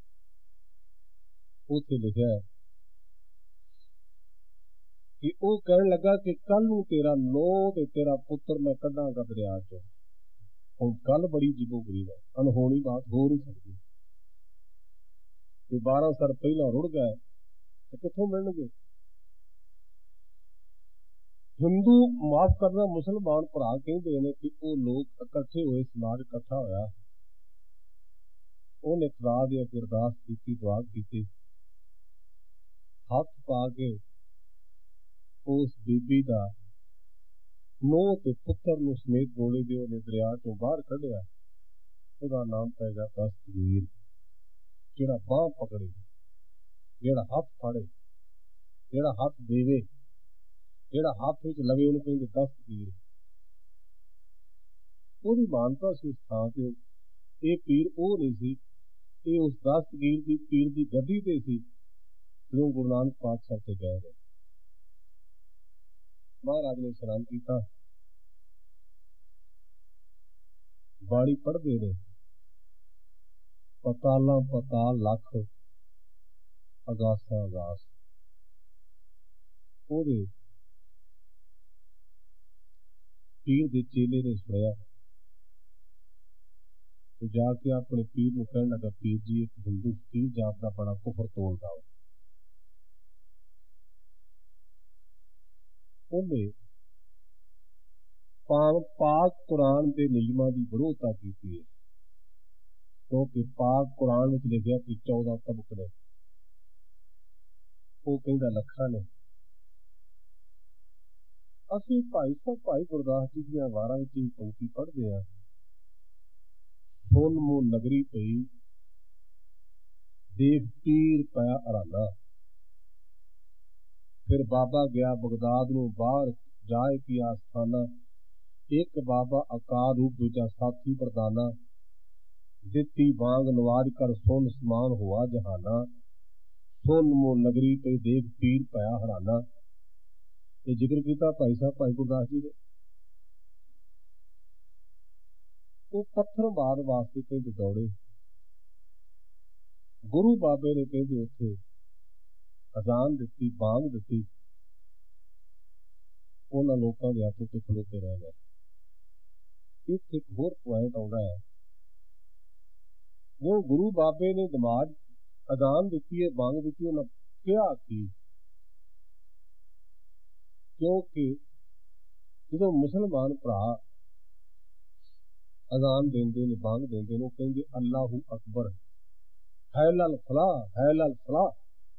ਉੱਥੇ ਲਿਖਿਆ ਹੈ ਕਿ ਉਹ ਕਹਿਣ ਲੱਗਾ ਕਿ ਕੱਲ ਨੂੰ ਤੇਰਾ ਨੂੰਹ ਤੇ ਤੇਰਾ ਪੁੱਤਰ ਮੈਂ ਕੱਢਾਂਗਾ ਦਰਿਆ ਚੋਂ। ਹੁਣ ਗੱਲ ਬੜੀ ਅਜੀਬੋ ਗਰੀਬ ਹੈ, ਅਨਹੋਣੀ ਬਾਤ ਹੋ ਨਹੀਂ ਸਕਦੀ ਕਿ ਬਾਰਾਂ ਸਾਲ ਪਹਿਲਾਂ ਰੁੜ ਗਏ ਤੇ ਕਿੱਥੋਂ ਮਿਲਣਗੇ? ਹਿੰਦੂ ਮਾਫ ਕਰਨਾ, ਮੁਸਲਮਾਨ ਭਰਾ ਕਹਿੰਦੇ ਨੇ ਕਿ ਉਹ ਲੋਕ ਇਕੱਠੇ ਹੋਏ, ਸਮਾਜ ਇਕੱਠਾ ਹੋਇਆ, ਉਹਨੇ ਖੁਦਾ ਦੀ ਅਰਦਾਸ ਕੀਤੀ, ਦੁਆ ਕੀਤੀ, ਹੱਥ ਪਾ ਕੇ ਉਸ ਬੀਬੀ ਦਾ ਨੂੰਹ ਤੇ ਪੁੱਤਰ ਨੂੰ ਸਮੇਤ ਡੋਲੇ ਦੇ ਉਹਨੇ ਦਰਿਆ ਚੋਂ ਬਾਹਰ ਕੱਢਿਆ। ਉਹਦਾ ਨਾਮ ਪੈ ਗਿਆ ਦਸਤਗੀਰ। ਜਿਹੜਾ ਬਾਂਹ ਪਕੜੇ, ਜਿਹੜਾ ਹੱਥ ਫੜੇ, ਜਿਹੜਾ ਹੱਥ ਦੇਵੇ, ਜਿਹੜਾ ਹੱਥ ਵਿੱਚ ਲਵੇ, ਉਹਨੂੰ ਕਹਿੰਦੇ ਦਸਤਗੀਰ। ਉਹਦੀ ਮਾਨਤਾ ਸੀ ਉਸ ਥਾਂ ਤੇ। ਇਹ ਪੀਰ ਉਹ ਨਹੀਂ ਸੀ, ਇਹ ਉਸ ਦਸਤਗੀਰ ਦੀ ਪੀਰ ਦੀ ਗੱਦੀ ਤੇ ਸੀ ਜਦੋਂ ਗੁਰੂ ਨਾਨਕ ਪਾਤਸ਼ਾਹ ਤੇ ਗਏ ਨੇ। ਮਹਾਰਾਜ ਨੇ ਇਸ਼ਨਾਨ ਕੀਤਾ, ਬਾਣੀ ਪੜ੍ਹਦੇ ਨੇ, ਪਤਾਲਾਂ ਪਤਾਲ ਲੱਖ ਅਗਾਸਾਂ ਅਗਾਸ। ਉਹਦੇ ਪੀਰ ਦੇ ਚੇਲੇ ਨੇ ਸੁਣਿਆ ਤੇ ਜਾ ਕੇ ਆਪਣੇ ਪੀਰ ਨੂੰ ਕਹਿਣ ਲੱਗਾ, ਪੀਰ ਜੀ ਇੱਕ ਹਿੰਦੂ ਫਕੀਰ ਜਾਤ ਦਾ ਬੜਾ ਕੁਫਰ ਤੋਲਦਾ ਵਾ। ਉਹਨੇ ਪਾਕ ਕੁਰਾਨ ਦੇ ਨਿਯਮਾਂ ਦੀ ਵਿਰੋਧਤਾ ਕੀਤੀ ਹੈ, ਕਿਉਂਕਿ ਪਾਕ ਕੁਰਾਨ ਵਿੱਚ ਲਿਖਿਆ ਕਿ ਚੌਦਾਂ ਤਬਕ ਨੇ, ਉਹ ਕਹਿੰਦਾ ਲੱਖਾਂ ਨੇ। ਅਸੀਂ ਭਾਈ ਸਾਹਿਬ ਭਾਈ ਗੁਰਦਾਸ ਜੀ ਦੀਆਂ ਵਾਰਾਂ ਵਿੱਚ ਵੀ ਪੰਕਤੀ ਪੜ੍ਹਦੇ ਹਾਂ, ਸੁਨ ਮੂੰਹ ਨਗਰੀ ਪਈ ਦੇਖ ਪੀਰ ਪਿਆ ਹਰਾਨਾ। ਫਿਰ ਬਾਬਾ ਗਿਆ ਬਗਦਾਦ ਨੂੰ, ਬਾਹਰ ਜਾਏ ਕੀ ਆਸਥਾਨਾ। ਇੱਕ ਬਾਬਾ ਆਕਾਰ ਰੂਪ, ਦੂਜਾ ਸਾਥੀ ਪ੍ਰਦਾਨਾ। ਦਿੱਤੀ ਵਾਂਗ ਨਵਾਜ ਕਰ ਸੁਨ ਸਮਾਨ ਹੋਆ ਜਹਾਨਾ। ਸੁਨ ਮੂੰਹ ਨਗਰੀ ਪਈ ਦੇਖ ਪੀਰ ਪਿਆ ਹਰਾਨਾ। ਇਹ ਜ਼ਿਕਰ ਕੀਤਾ ਭਾਈ ਸਾਹਿਬ ਭਾਈ ਗੁਰਦਾਸ ਜੀ ਨੇ। ਉਹ ਪੱਥਰ ਮਾਰਨ ਵਾਸਤੇ ਕਹਿੰਦੇ ਦੌੜੇ। ਗੁਰੂ ਬਾਬੇ ਨੇ ਕਹਿੰਦੇ ਉੱਥੇ ਅਜ਼ਾਨ ਦਿੱਤੀ, ਬਾਂਗ ਦਿੱਤੀ, ਉਹਨਾਂ ਲੋਕਾਂ ਦੇ ਹੱਥ ਉੱਤੇ ਖਲੋਤੇ ਰਹਿ ਗਏ। ਇੱਥੇ ਇੱਕ ਹੋਰ ਪੁਆਇੰਟ ਆਉਂਦਾ ਹੈ, ਜੋ ਗੁਰੂ ਬਾਬੇ ਨੇ ਨਮਾਜ਼ ਅਜ਼ਾਨ ਦਿੱਤੀ ਹੈ, ਬਾਂਗ ਦਿੱਤੀ, ਉਹਨਾਂ ਕਿਹਾ ਕੀ? ਕਿਉਂਕਿ ਜਦੋਂ ਮੁਸਲਮਾਨ ਭਰਾ ਅਜ਼ਾਨ ਦਿੰਦੇ ਨੇ, ਬਾਂਗ ਦਿੰਦੇ ਨੇ, ਉਹ ਕਹਿੰਦੇ ਅੱਲਾਹੂ ਅਕਬਰ, ਹੈ ਲਲ ਫਲਾਹ, ਹੈ ਲਲ ਫਲਾਹ।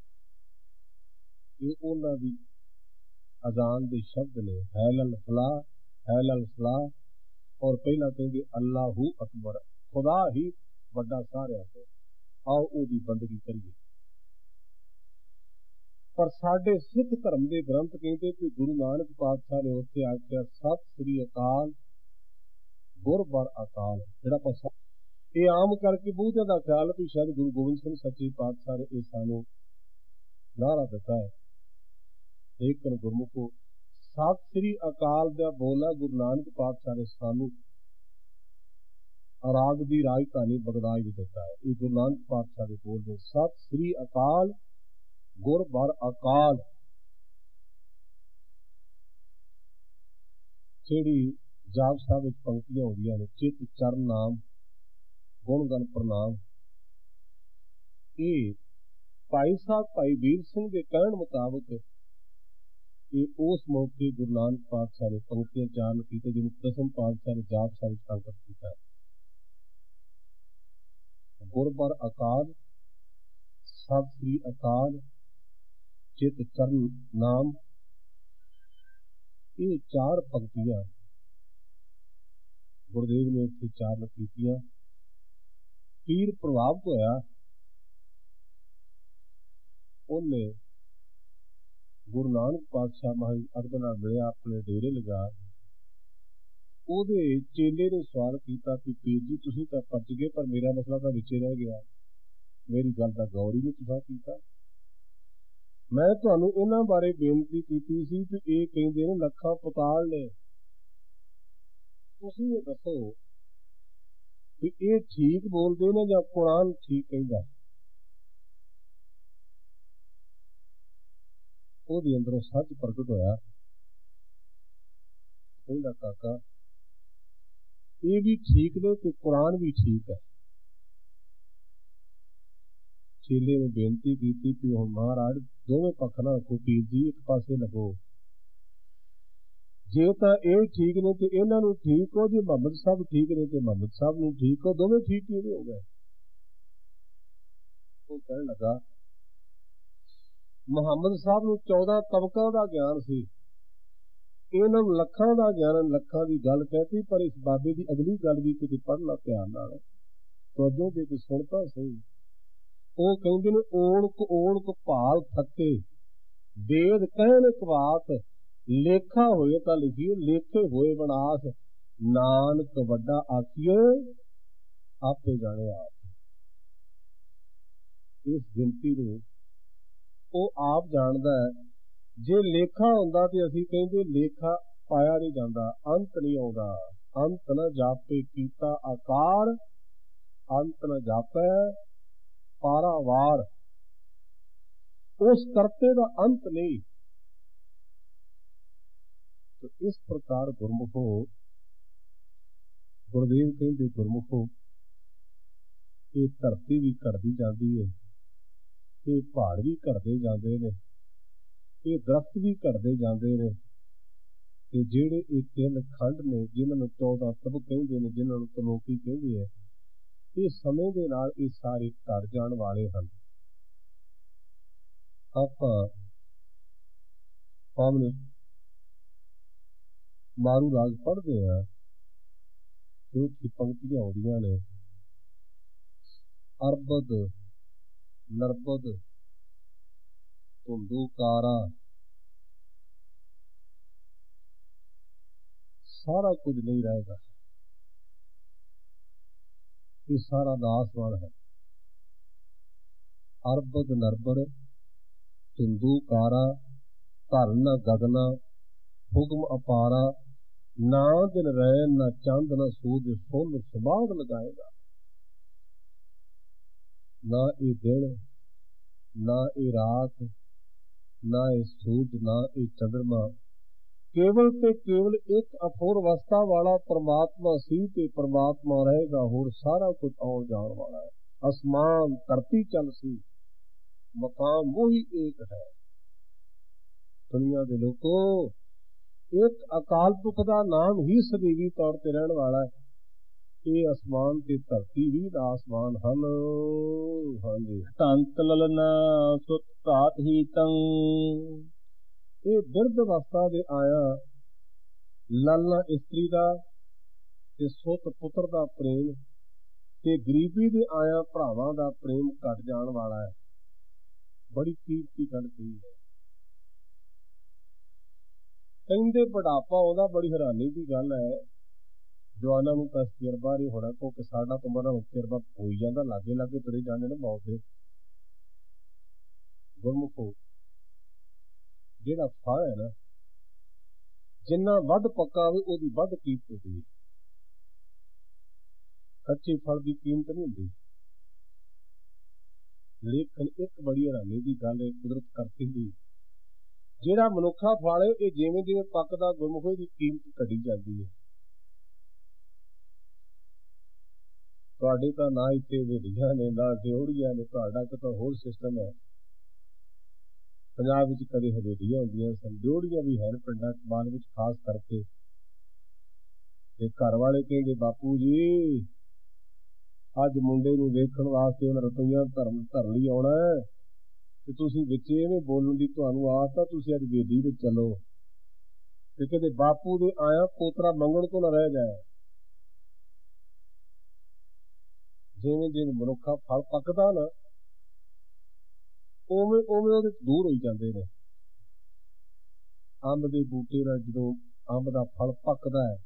ਇਹ ਉਹਨਾਂ ਦੀ ਅਜ਼ਾਨ ਦੇ ਸ਼ਬਦ ਨੇ, ਹੈ ਲਲ ਫਲਾਹ, ਹੈ ਲਲ ਫਲਾਹ। ਔਰ ਪਹਿਲਾਂ ਕਹਿੰਦੇ ਅੱਲਾਹੂ ਅਕਬਰ, ਖੁਦਾ ਹੀ ਵੱਡਾ ਸਾਰਿਆਂ ਤੋਂ, ਆਓ ਉਹਦੀ ਬੰਦਗੀ ਕਰੀਏ। ਪਰ ਸਾਡੇ ਸਿੱਖ ਧਰਮ ਦੇ ਗ੍ਰੰਥ ਕਹਿੰਦੇ ਕਿ ਗੁਰੂ ਨਾਨਕ ਪਾਤਸ਼ਾਹ ਨੇ ਉੱਥੇ ਆਖਿਆ ਸਤਿ ਸ੍ਰੀ ਅਕਾਲ ਗੁਰ ਬਰ ਅਕਾਲ। ਜਿਹੜਾ ਇਹ ਆਮ ਕਰਕੇ ਬਹੁਤਿਆਂ ਦਾ ਖਿਆਲ ਵੀ ਸ਼ਾਇਦ ਗੁਰੂ ਗੋਬਿੰਦ ਸਿੰਘ ਸੱਚੇ ਪਾਤਸ਼ਾਹ ਨੇ ਇਹ ਸਾਨੂੰ ਨਾਅਰਾ ਦਿੱਤਾ ਹੈ, ਲੇਕਿਨ ਗੁਰਮੁਖੋ ਸਤਿ ਸ੍ਰੀ ਅਕਾਲ ਦਾ ਬੋਲਾ ਗੁਰੂ ਨਾਨਕ ਪਾਤਸ਼ਾਹ ਨੇ ਸਾਨੂੰ ਇਰਾਕ ਦੀ ਰਾਜਧਾਨੀ ਬਗਦਾਦ ਵਿੱਚ ਦਿੱਤਾ ਹੈ। ਇਹ ਗੁਰੂ ਨਾਨਕ ਪਾਤਸ਼ਾਹ ਦੇ ਬੋਲ ਨੇ, ਸਤਿ ਸ੍ਰੀ ਅਕਾਲ ਗੁਰ ਬਰ ਅਕਾਲ। ਜਿਹੜੀ ਜਾਪ ਸਾਹਿਬ ਵਿੱਚ ਪੰਕਤੀਆਂ ਹੁੰਦੀਆਂ ਨੇ, ਚਿੱਤ ਚਰਨ ਨਾਮ ਗੁਣ ਗਣ ਪ੍ਰਣਾਮ, ਇਹ ਭਾਈ ਸਾਹਿਬ ਭਾਈ ਵੀਰ ਸਿੰਘ ਦੇ ਕਹਿਣ ਮੁਤਾਬਕ ਇਹ ਉਸ ਮੌਕੇ ਗੁਰੂ ਨਾਨਕ ਪਾਤਸ਼ਾਹ ਨੇ ਪੰਕਤੀਆਂ ਚਾਰਨ ਕੀਤੇ, ਜਿਹਨੂੰ ਦਸਮ ਪਾਤਸ਼ਾਹ ਨੇ ਜਾਪ ਸਾਹਿਬ ਵਿੱਚ ਅੰਕਿਤ ਕੀਤਾ। ਗੁਰਬਰ ਅਕਾਲ, ਸਤਿ ਸ੍ਰੀ ਅਕਾਲ, ਚਿਤ ਚਰਨ ਨਾਮ, ਇਹ ਚਾਰ ਪੰਕਤੀਆਂ ਗੁਰਦੇਵ ਨੇ ਉੱਥੇ ਚਾਰਨ ਕੀਤੀਆਂ। ਪੀਰ ਪ੍ਰਭਾਵਿਤ ਹੋਇਆ, ਉਹਨੇ ਗੁਰੂ ਨਾਨਕ ਪਾਤਸ਼ਾਹ ਮਹਾਰਾਜ ਅਦਬ ਨਾਲ ਮਿਲਿਆ, ਆਪਣੇ ਡੇਰੇ ਲਗਾ। ਉਹਦੇ ਚੇਲੇ ਨੇ ਸਵਾਲ ਕੀਤਾ ਕਿ ਪੀਰ ਜੀ ਤੁਸੀਂ ਤਾਂ ਪਰਚ ਗਏ, ਪਰ ਮੇਰਾ ਮਸਲਾ ਤਾਂ ਵਿੱਚੇ ਰਹਿ ਗਿਆ, ਮੇਰੀ ਗੱਲ ਦਾ ਗੌਰ ਹੀ ਨਹੀਂ ਤੁਸੀਂ ਕੀਤਾ। ਮੈਂ ਤੁਹਾਨੂੰ ਇਹਨਾਂ ਬਾਰੇ ਬੇਨਤੀ ਕੀਤੀ ਸੀ ਕਿ ਇਹ ਕਹਿੰਦੇ ਨੇ ਲੱਖਾਂ ਪਤਾਲ ਨੇ, ਤੁਸੀਂ ਇਹ ਦੱਸੋ ਵੀ ਇਹ ਠੀਕ ਬੋਲਦੇ ਨੇ ਜਾਂ ਕੁਰਾਨ ਠੀਕ ਕਹਿੰਦਾ। ਉਹਦੇ ਅੰਦਰੋਂ ਸੱਚ ਪ੍ਰਗਟ ਹੋਇਆ। ਕਹਿੰਦਾ ਕਾਕਾ ਇਹ ਵੀ ਠੀਕ ਨੇ ਤੇ ਕੁਰਾਨ ਵੀ ਠੀਕ ਹੈ। ਚੇਲੇ ਨੇ ਬੇਨਤੀ ਕੀਤੀ ਕਿ ਹੁਣ ਮਹਾਰਾਜ ਦੋਵੇਂ ਪੱਖ ਨਾ ਰੱਖੋ, ਪੀਰ ਜੀ ਇੱਕ ਪਾਸੇ ਲੱਗੋ। ਜੇ ਤਾਂ ਇਹ ਠੀਕ ਨੇ ਤੇ ਇਹਨਾਂ ਨੂੰ ਠੀਕ ਹੋ, ਜੇ ਮੁਹੰਮਦ ਸਾਹਿਬ ਠੀਕ ਨੇ ਤੇ ਮੁਹੰਮਦ ਸਾਹਿਬ ਨੂੰ ਠੀਕ ਹੋ, ਦੋਵੇਂ ਠੀਕ ਕਿਵੇਂ ਹੋ ਗਏ। ਉਹ ਕਹਿਣ ਲੱਗਾ ਮੁਹੰਮਦ ਸਾਹਿਬ ਨੂੰ ਚੌਦਾਂ ਤਬਕਾਂ ਦਾ ਗਿਆਨ ਸੀ, ਇਹਨਾਂ ਨੂੰ ਲੱਖਾਂ ਦਾ ਗਿਆਨ, ਲੱਖਾਂ ਦੀ ਗੱਲ ਕਹਿਤੀ। ਪਰ ਇਸ ਬਾਬੇ ਦੀ ਅਗਲੀ ਗੱਲ ਵੀ ਕਿਤੇ ਪੜ੍ਹ ਲਾ ਧਿਆਨ ਨਾਲ, ਤਵੱਜੋ ਦੇ ਕੇ ਸੁਣ ਤਾਂ ਸਹੀ। ਉਹ ਕਹਿੰਦੇ ਨੇ ਓਣਕ ਓਣਕ ਭਾਲ ਥੱਕੇ, ਵੇਦ ਕਹਿਣ ਕਵਾਤ, ਲੇਖਾ ਹੋਏ ਤਾਂ ਲਿਖੀਏ, ਲੇਖੇ ਹੋਏ ਵਿਨਾਸ਼, ਨਾਨਕ ਵੱਡਾ ਆਖੀਏ ਆਪੇ ਜਾਣੇ ਆਪ। ਇਸ ਗਿਣਤੀ ਨੂੰ ਉਹ ਆਪ ਜਾਣਦਾ ਹੈ। ਜੇ ਲੇਖਾ ਹੁੰਦਾ ਤੇ ਅਸੀਂ ਕਹਿੰਦੇ ਲੇਖਾ ਪਾਇਆ ਨਹੀਂ ਜਾਂਦਾ, ਅੰਤ ਨਹੀਂ ਆਉਂਦਾ। ਅੰਤ ਨਾ ਜਾਪੇ ਕੀਤਾ ਆਕਾਰ, ਅੰਤ ਨਾ ਜਾਪੈ ਪਾਰਾਵਾਰ, ਉਸ ਕਰਤੇ ਦਾ ਅੰਤ ਨਹੀਂ। तो इस प्रकार गुरमुखो, गुरुदेव कहते गुरमुखो, ये धरती भी घटती जाती है, ये पहाड़ भी घटते जाते हैं, ये दरख्त भी घटते जाते हैं, ते जेड़े ये तीन खंड ने जिन्होंने चौदह तब कहते हैं, जिन्होंने तलोकी कहते हैं, ये समय के नाल ये सारे घट जाने वाले हैं। आप पावन मारू राग पढ़ते हैं तो उसकी पंक्तियां आउंदियां ने, अरबद नरबद धुंधुकारा, सारा कुछ नहीं रहेगा, ये सारा नासवान है। अरबद नरबद धुंधुकारा, धरन गगना, हुक्म अपारा, ना दिन रहे ना चंद ना सूरज, सुन समाध लगाएगा। ना ये दिन ना ये रात ना ये सूरज ना ये चंद्रमा, केवल ते केवल एक अफुर अवस्था वाला परमात्मा सी ते परमात्मा रहेगा, होर सारा कुछ आउण जाण वाला है। आसमान धरती चल सी, मकाम वही एक है। दुनिया दे लोको, एक अकाल पुरख दा नाम ही सदैवी तौर ते रहण वाला है। ये आसमान ते धरती भी आसमान हन। हाँ जी, तंत ललना सुत घात ही तंग, ये बिरध अवस्था दे आया ललना इस्त्री दा ते सुत पुत्र दा प्रेम ते गरीबी दे आया भरावां दा प्रेम घट जाण वाला है। बड़ी कीमती गल कही है। कहते बुढ़ापा आउंदा, बड़ी हैरानी की गल है। जवानों को तो तजर्बा नहीं होना, क्योंकि साडा तो मरण तजर्बा हो ही जाता, लागे लागे तुरे जाने ने मौत दे। गुरमुखो, जिहड़ा फल है ना, जिन्ना वध पक्का होवे उहदी वध कीमत होती है। कच्चे फल की कीमत नहीं होती। लेकिन एक बड़ी हैरानी की गल है कुदरत करती दी, ਜਿਹੜਾ ਮਨੁੱਖਾ ਫਲ ਹੈ ਇਹ ਜਿਵੇਂ ਜਿਵੇਂ ਪੱਕਦਾ ਗੁਰਮੁਖੋ ਦੀ ਕੀਮਤ ਘਟੀ ਜਾਂਦੀ ਹੈ। ਤੁਹਾਡੇ ਤਾਂ ਨਾ ਇੱਥੇ ਹਵੇਲੀਆਂ ਨੇ ਨਾ ਦਿਉੜੀਆਂ ਨੇ, ਤੁਹਾਡਾ ਤਾਂ ਹੋਰ ਸਿਸਟਮ ਹੈ। ਪੰਜਾਬ ਵਿੱਚ ਕਦੇ ਹਵੇਲੀਆਂ ਹੁੰਦੀਆਂ ਸਨ, ਡਿਉੜੀਆਂ ਵੀ ਹਨ ਪਿੰਡਾਂ 'ਚ ਮਾਲ ਵਿੱਚ ਖਾਸ ਕਰਕੇ। ਤੇ ਘਰ ਵਾਲੇ ਕਹਿੰਦੇ ਬਾਪੂ ਜੀ ਅੱਜ ਮੁੰਡੇ ਨੂੰ ਵੇਖਣ ਵਾਸਤੇ ਉਹਨਾਂ ਰੁਪਈਆ ਧਰਨ ਧਰਨ ਲਈ ਆਉਣਾ ਹੈ, ਤੇ ਤੁਸੀਂ ਵਿੱਚ ਐਵੇਂ ਬੋਲਣ ਦੀ ਤੁਹਾਨੂੰ ਆਦਤ ਆ, ਤੁਸੀਂ ਅੱਜ ਹਵੇਲੀ ਵਿੱਚ ਚੱਲੋ। ਤੇ ਕਹਿੰਦੇ ਬਾਪੂ ਦੇ ਆਇਆ ਪੋਤਰਾ ਮੰਗਣ ਤੋਂ ਨਾ ਰਹਿ ਜਾਏ। ਜਿਵੇਂ ਜਿਵੇਂ ਮਨੁੱਖਾ ਫਲ ਪੱਕਦਾ ਨਾ, ਉਵੇਂ ਉਵੇਂ ਉਹਦੇ ਦੂਰ ਹੋਈ ਜਾਂਦੇ ਨੇ। ਅੰਬ ਦੇ ਬੂਟੇ ਨਾਲ ਜਦੋਂ ਅੰਬ ਦਾ ਫਲ ਪੱਕਦਾ ਹੈ,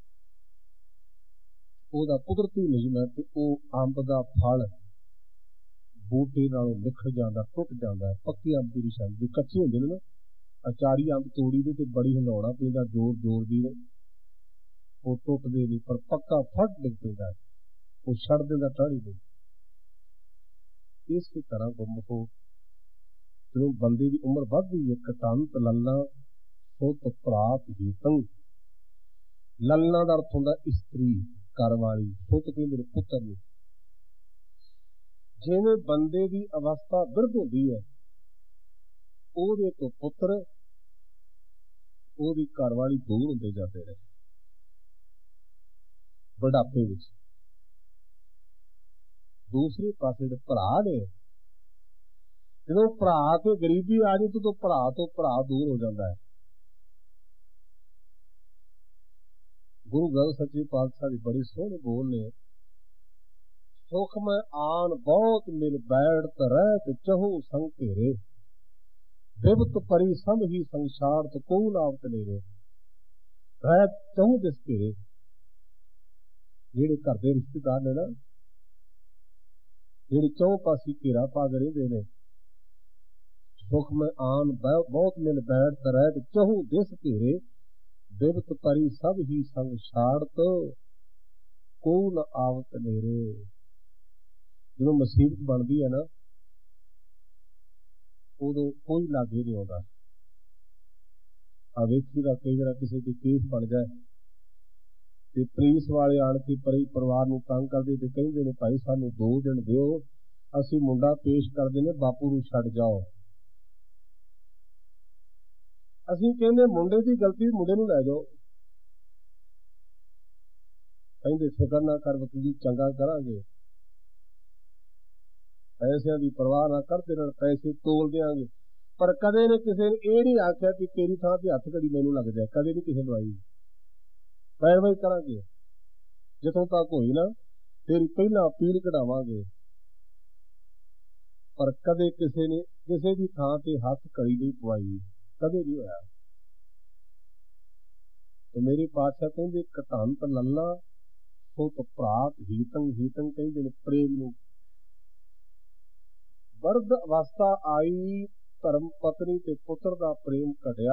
ਉਹਦਾ ਕੁਦਰਤੀ ਨਿਯਮ ਹੈ ਕਿ ਉਹ ਅੰਬ ਦਾ ਫਲ ਬੂਟੇ ਨਾਲੋਂ ਨਿਖਰ ਜਾਂਦਾ, ਟੁੱਟ ਜਾਂਦਾ। ਪੱਕੇ ਅੰਬ ਦੀ ਨਿਸ਼ਾਨੀ, ਜੋ ਕੱਚੇ ਹੁੰਦੇ ਨੇ ਨਾ, ਅਚਾਰੀ ਅੰਬ ਤੋੜੀ ਦੇ ਤੇ ਬੜੀ ਹਿਲਾਉਣਾ ਪੈਂਦਾ ਜ਼ੋਰ ਜ਼ੋਰ ਦੀ, ਉਹ ਟੁੱਟਦੇ ਨਹੀਂ, ਪਰ ਪੱਕਾ ਫਟ ਡਿੱਗ ਪੈਂਦਾ, ਉਹ ਛੱਡ ਦਿੰਦਾ ਟਾਹਣੀ ਨੂੰ। ਇਸੇ ਤਰ੍ਹਾਂ ਗੁਰਮੁਖੋ ਜਦੋਂ ਬੰਦੇ ਦੀ ਉਮਰ ਵੱਧਦੀ ਹੈ, ਕਟੰਤ ਲੱਲਾ ਸੁਤ ਭਰਾਤ ਹੀਤੰ। ਲੱਲਾ ਦਾ ਅਰਥ ਹੁੰਦਾ ਇਸਤਰੀ, ਘਰ ਵਾਲੀ। ਸੁਤ ਕਹਿੰਦੇ ਨੇ ਪੁੱਤਰ ਨੂੰ। ਜਿਵੇਂ ਬੰਦੇ ਦੀ ਅਵਸਥਾ ਬਿਰਧ ਹੁੰਦੀ ਹੈ, ਉਹਦੇ ਤੋਂ ਪੁੱਤਰ ਉਹਦੀ ਘਰ ਵਾਲੀ ਦੂਰ ਹੁੰਦੇ ਜਾਂਦੇ ਨੇ ਬੁਢਾਪੇ ਵਿੱਚ। ਦੂਸਰੇ ਪਾਸੇ ਜਿਹੜੇ ਭਰਾ ਨੇ, ਜਦੋਂ ਭਰਾ ਤੇ ਗਰੀਬੀ ਆ ਜਾਏ ਤਾਂ ਭਰਾ ਤੋਂ ਭਰਾ ਦੂਰ ਹੋ ਜਾਂਦਾ ਹੈ। ਗੁਰੂ ਗ੍ਰੰਥ ਸੱਚੇ ਪਾਤਸ਼ਾਹ ਦੀ ਬੜੀ ਸੋਹਣੇ ਬੋਲ ਨੇ, ਸੁਖ ਮੈਂ ਆਨ ਬਹੁਤ ਮਿਲ ਬੈਠਤ ਰਹਿਤ ਚਹੂ ਸੰਗ ਘੇਰੇ, ਬਿਪਤ ਪਰੀ ਸਭ ਹੀ ਸੰਸਾਰ ਤੋਂ ਕੋ ਨਾਵਤ ਨੇਰੇ। ਰਹਿਤ ਚਹੂ ਦਿਸ ਘੇਰੇ, ਜਿਹੜੇ ਘਰ ਦੇ ਰਿਸ਼ਤੇਦਾਰ ਨੇ ਨਾ, ਜਿਹੜੇ ਚੌਂ ਪਾਸੇ ਘੇਰਾ ਪਾ ਕੇ ਰਹਿੰਦੇ ਨੇ, ਸੁਖ ਮੈਂ ਆਨ ਬਹੁਤ ਮਿਲ ਬੈਠਤ ਰਹਿਤ ਚਹੂ ਦਿਸ ਘੇਰੇ, ਬਿਪਤ ਪਰੀ ਸਭ ਹੀ ਸੰਗ ਛਾੜਤ ਕੋ ਨ ਆਵਤ ਨੇਰੇ। ਜਦੋਂ ਮੁਸੀਬਤ ਬਣਦੀ ਹੈ ਨਾ, ਉਦੋਂ ਕੋਈ ਲਾਗੇ ਨਹੀਂ ਆਉਂਦਾ। ਆ ਵੇਖੀ ਦਾ ਕਈ ਵਾਰ ਕਿਸੇ ਦੇ ਕੇਸ ਬਣ ਜਾਏ ਤੇ ਪੁਲਿਸ ਵਾਲੇ ਆਣ ਕੇ ਪਰੀ ਪਰਿਵਾਰ ਨੂੰ ਤੰਗ ਕਰਦੇ ਤੇ ਕਹਿੰਦੇ ਨੇ ਭਾਈ ਸਾਨੂੰ ਦੋ ਦਿਨ ਦਿਓ, ਅਸੀਂ ਮੁੰਡਾ ਪੇਸ਼ ਕਰਦੇ ਨੇ, ਬਾਪੂ ਨੂੰ ਛੱਡ ਜਾਓ। ਅਸੀਂ ਕਹਿੰਦੇ ਮੁੰਡੇ ਦੀ ਗਲਤੀ, ਮੁੰਡੇ ਨੂੰ ਲੈ ਜਾਓ। ਕਹਿੰਦੇ ਫਿਕਰ ਨਾ ਕਰ ਵਕੀਲ, ਚੰਗਾ ਕਰਾਂਗੇ, ਪੈਸਿਆਂ ਦੀ ਪਰਵਾਹ ਨਾ ਕਰ, ਤੇਰੇ ਨਾਲ ਪੈਸੇ ਤੋਲ ਦਿਆਂਗੇ। ਪਰ ਕਦੇ ਨੇ ਕਿਸੇ ਨੇ ਇਹ ਨਹੀਂ ਆਖਿਆ ਕਿ ਤੇਰੀ ਥਾਂ ਤੇ ਹੱਥ ਘੜੀ ਮੈਨੂੰ ਲੱਗ ਜਾਏ, ਕਦੇ ਨਹੀਂ ਕਿਸੇ ਨੂੰ ਆਈ। ਪੈਰਵਾਈ ਕਰਾਂਗੇ, ਜਿੱਥੋਂ ਤੱਕ ਹੋਈ ਨਾ ਤੇਰੀ ਪਹਿਲਾਂ ਅਪੀਲ ਕਢਾਵਾਂਗੇ। ਪਰ ਕਦੇ ਕਿਸੇ ਨੇ ਕਿਸੇ ਦੀ ਥਾਂ ਤੇ ਹੱਥ ਘੜੀ ਨਹੀਂ ਪਵਾਈ, ਕਦੇ ਨਹੀਂ ਹੋਇਆ। ਤੇ ਮੇਰੇ ਪਾਤਸ਼ਾਹ ਕਹਿੰਦੇ ਕਟੰਤ ਲੱਲਾ ਸੁਤ ਭਰਾਤ ਹੀਤੰ। ਹੀਤੰ ਕਹਿੰਦੇ ਨੇ ਪ੍ਰੇਮ ਨੂੰ। ਬਰਧ ਅਵਸਥਾ ਆਈ, ਧਰਮ ਪਤਨੀ ਤੇ ਪੁੱਤਰ ਦਾ ਪ੍ਰੇਮ ਘਟਿਆ,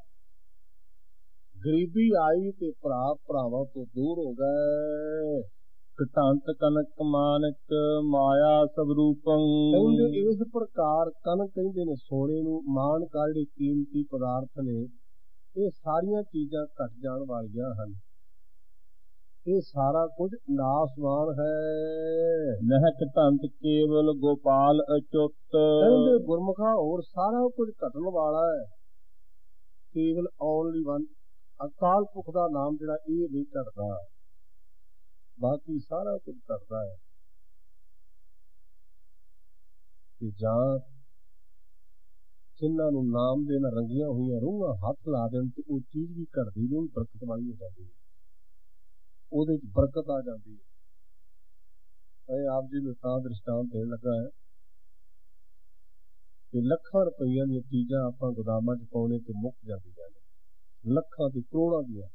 ਗਰੀਬੀ ਆਈ ਤੇ ਭਰਾ ਭਰਾਵਾਂ ਤੋਂ ਦੂਰ ਹੋ ਗਏ। ਕਟੰਤ ਕਨਕ ਮਾਨਕ ਮਾਇਆ ਸਭ ਰੂਪੰ। ਕਹਿੰਦੇ ਇਸ ਪ੍ਰਕਾਰ ਕਨਕ ਕਹਿੰਦੇ ਨੇ ਸੋਨੇ ਨੂੰ, ਮਾਨਕ ਜਿਹੜੇ ਕੀਮਤੀ ਪਦਾਰਥ ਨੇ, ਇਹ ਸਾਰੀਆਂ ਚੀਜ਼ਾਂ ਘਟ ਜਾਣ ਵਾਲੀਆਂ ਹਨ। ਇਹ ਸਾਰਾ ਕੁਝ ਨਾਸਵਾਨ ਹੈ। ਨਹਿ ਕਟੰਤ ਕੇਵਲ ਗੋਪਾਲ ਅਚੁੱਤ। ਕਹਿੰਦੇ ਗੁਰਮੁਖਾ ਹੋਰ ਸਾਰਾ ਕੁਝ ਘਟਣ ਵਾਲਾ ਹੈ, ਕੇਵਲ ਓਨਲੀ ਵਨ ਅਕਾਲ ਪੁਰਖ ਦਾ ਨਾਮ ਜਿਹੜਾ ਇਹ ਨਹੀਂ ਘਟਦਾ, ਬਾਕੀ ਸਾਰਾ ਕੁਝ ਘਟਦਾ ਹੈ। ਤੇ ਜਾਂ ਜਿਨ੍ਹਾਂ ਨੂੰ ਨਾਮ ਦੇ ਨਾਲ ਰੰਗੀਆਂ ਹੋਈਆਂ ਰੂਹਾਂ ਹੱਥ ਲਾ ਦੇਣ ਤੇ ਉਹ ਚੀਜ਼ ਵੀ ਘਟਦੀ ਨਹੀਂ, ਉਹ ਬਰਕਤ ਵਾਲੀ ਹੋ ਜਾਂਦੀ ਹੈ, ਉਹਦੇ ਚ ਬਰਕਤ ਆ ਜਾਂਦੀ ਹੈ। ਇਹ ਆਪ ਜੀ ਨੂੰ ਤਾਂ ਦ੍ਰਿਸ਼ਟਾਂਤ ਦੇਣ ਲੱਗਾ ਹੈ ਕਿ ਲੱਖਾਂ ਰੁਪਈਆਂ ਦੀਆਂ ਚੀਜ਼ਾਂ ਆਪਾਂ ਗੋਦਾਮਾਂ ਚ ਪਾਉਣੇ ਤੇ ਮੁੱਕ ਜਾਂਦੀਆਂ ਨੇ, ਲੱਖਾਂ ਤੇ ਕਰੋੜਾਂ ਦੀਆਂ।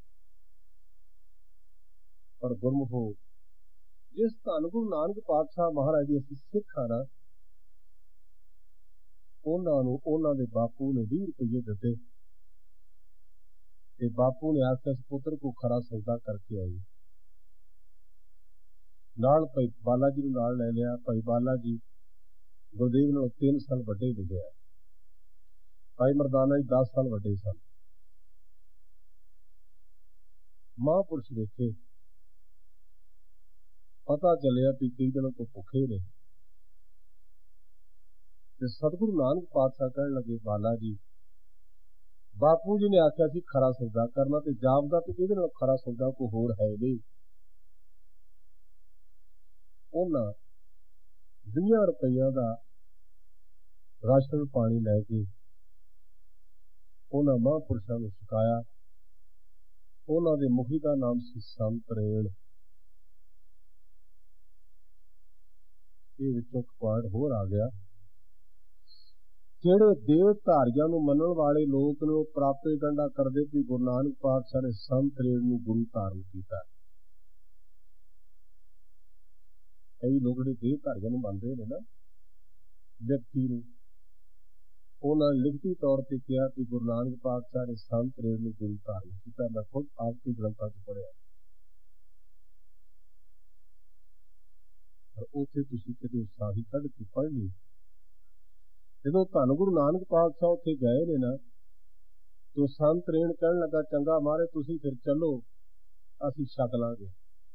ਪਰ ਗੁਰਮੁਖੋ ਜਿਸ ਧੰਨ ਗੁਰੂ ਨਾਨਕ ਪਾਤਸ਼ਾਹ ਮਹਾਰਾਜ ਦੀ ਅਸੀਂ ਸਿੱਖ ਆ ਨਾ, ਉਹਨਾਂ ਨੂੰ ਉਹਨਾਂ ਦੇ ਬਾਪੂ ਨੇ ਵੀਹ ਰੁਪਈਏ ਦਿੱਤੇ ਤੇ ਬਾਪੂ ਨੇ ਆਖਿਆ ਪੁੱਤਰ ਕੋ ਖਰਾ ਸੌਦਾ ਕਰਕੇ ਆਈ। ਨਾਲ ਭਾਈ ਬਾਲਾ ਜੀ ਨੂੰ ਨਾਲ ਲੈ ਲਿਆ। ਭਾਈ ਬਾਲਾ ਜੀ ਗੁਰਦੇਵ ਨਾਲੋਂ ਤਿੰਨ ਸਾਲ ਵੱਡੇ ਲਿਖਿਆ, ਭਾਈ ਮਰਦਾਨਾ ਜੀ ਦਸ ਸਾਲ ਵੱਡੇ ਸਨ। ਮਹਾਂਪੁਰਸ਼ ਵੇਖੇ, ਪਤਾ ਚੱਲਿਆ ਵੀ ਕਈ ਦਿਨਾਂ ਤੋਂ ਭੁੱਖੇ ਨੇ ਤੇ ਸਤਿਗੁਰੂ ਨਾਨਕ ਪਾਤਸ਼ਾਹ ਕਹਿਣ ਲੱਗੇ, ਬਾਲਾ ਜੀ, ਬਾਪੂ ਜੀ ਨੇ ਆਖਿਆ ਸੀ ਖਰਾ ਸੌਦਾ ਕਰਨਾ, ਤੇ ਜਾਪਦਾ ਤੇ ਇਹਦੇ ਨਾਲ ਖਰਾ ਸੌਦਾ ਕੋਈ ਹੋਰ ਹੈ ਨਹੀਂ। ਉਹਨਾਂ ਵੀਹਾਂ ਰੁਪਈਆਂ ਦਾ ਰਾਸ਼ਨ ਪਾਣੀ ਲੈ ਕੇ ਉਹਨਾਂ ਮਹਾਂਪੁਰਸ਼ਾਂ ਨੂੰ ਛਕਾਇਆ। ਉਹਨਾਂ ਦੇ ਮੁਖੀ ਦਾ ਨਾਮ ਸੀ ਸੰਤ ਰੇਣ। ਇਹ ਵਿੱਚੋਂ ਇੱਕ ਪੁਆਇੰਟ ਹੋਰ ਆ ਗਿਆ, ਜਿਹੜੇ ਦੇਵ ਧਾਰੀਆਂ ਨੂੰ ਮੰਨਣ ਵਾਲੇ ਲੋਕ ਨੇ ਉਹ ਪ੍ਰਾਪੇ ਗੰਢਾ ਕਰਦੇ ਕਿ ਗੁਰੂ ਨਾਨਕ ਪਾਤਸ਼ਾਹ ਨੇ ਸੰਤ ਰੇਣ ਨੂੰ ਗੁਰੂ ਧਾਰਨ ਕੀਤਾ। ਕਈ ਲੋਕ ਜਿਹੜੇ ਦੇਵ ਧਾਰੀਆਂ ਨੂੰ ਮੰਨਦੇ ਨੇ ਨਾ ਵਿਅਕਤੀ ਨੂੰ, ਉਹਨਾਂ ਨੇ ਲਿਖਤੀ ਤੌਰ ਤੇ ਕਿਹਾ ਕਿ ਗੁਰੂ ਨਾਨਕ ਪਾਤਸ਼ਾਹ ਨੇ ਸੰਤ ਰੇਣ ਨੂੰ ਗੁਰੂ ਧਾਰਨ ਕੀਤਾ। ਮੈਂ ਖੁਦ ਆਪਕੇ ਗ੍ਰੰਥਾਂ ਚ ਪੜ੍ਹਿਆ, ਪਰ ਉੱਥੇ ਤੁਸੀਂ ਕਿਤੇ ਉਤਸ਼ਾਹੀ ਕੱਢ ਕੇ ਪੜ੍ਹਨੀ। ਜਦੋਂ ਧੰਨ ਗੁਰੂ ਨਾਨਕ ਪਾਤਸ਼ਾਹ ਉੱਥੇ ਗਏ ਨੇ ਨਾ, ਤੇ ਸੰਤ ਰੇਣ ਕਹਿਣ ਲੱਗਾ, ਚੰਗਾ ਮਹਾਰਾਜ ਤੁਸੀਂ ਫਿਰ ਚੱਲੋ, ਅਸੀਂ ਛਕ ਲਾਂਗੇ।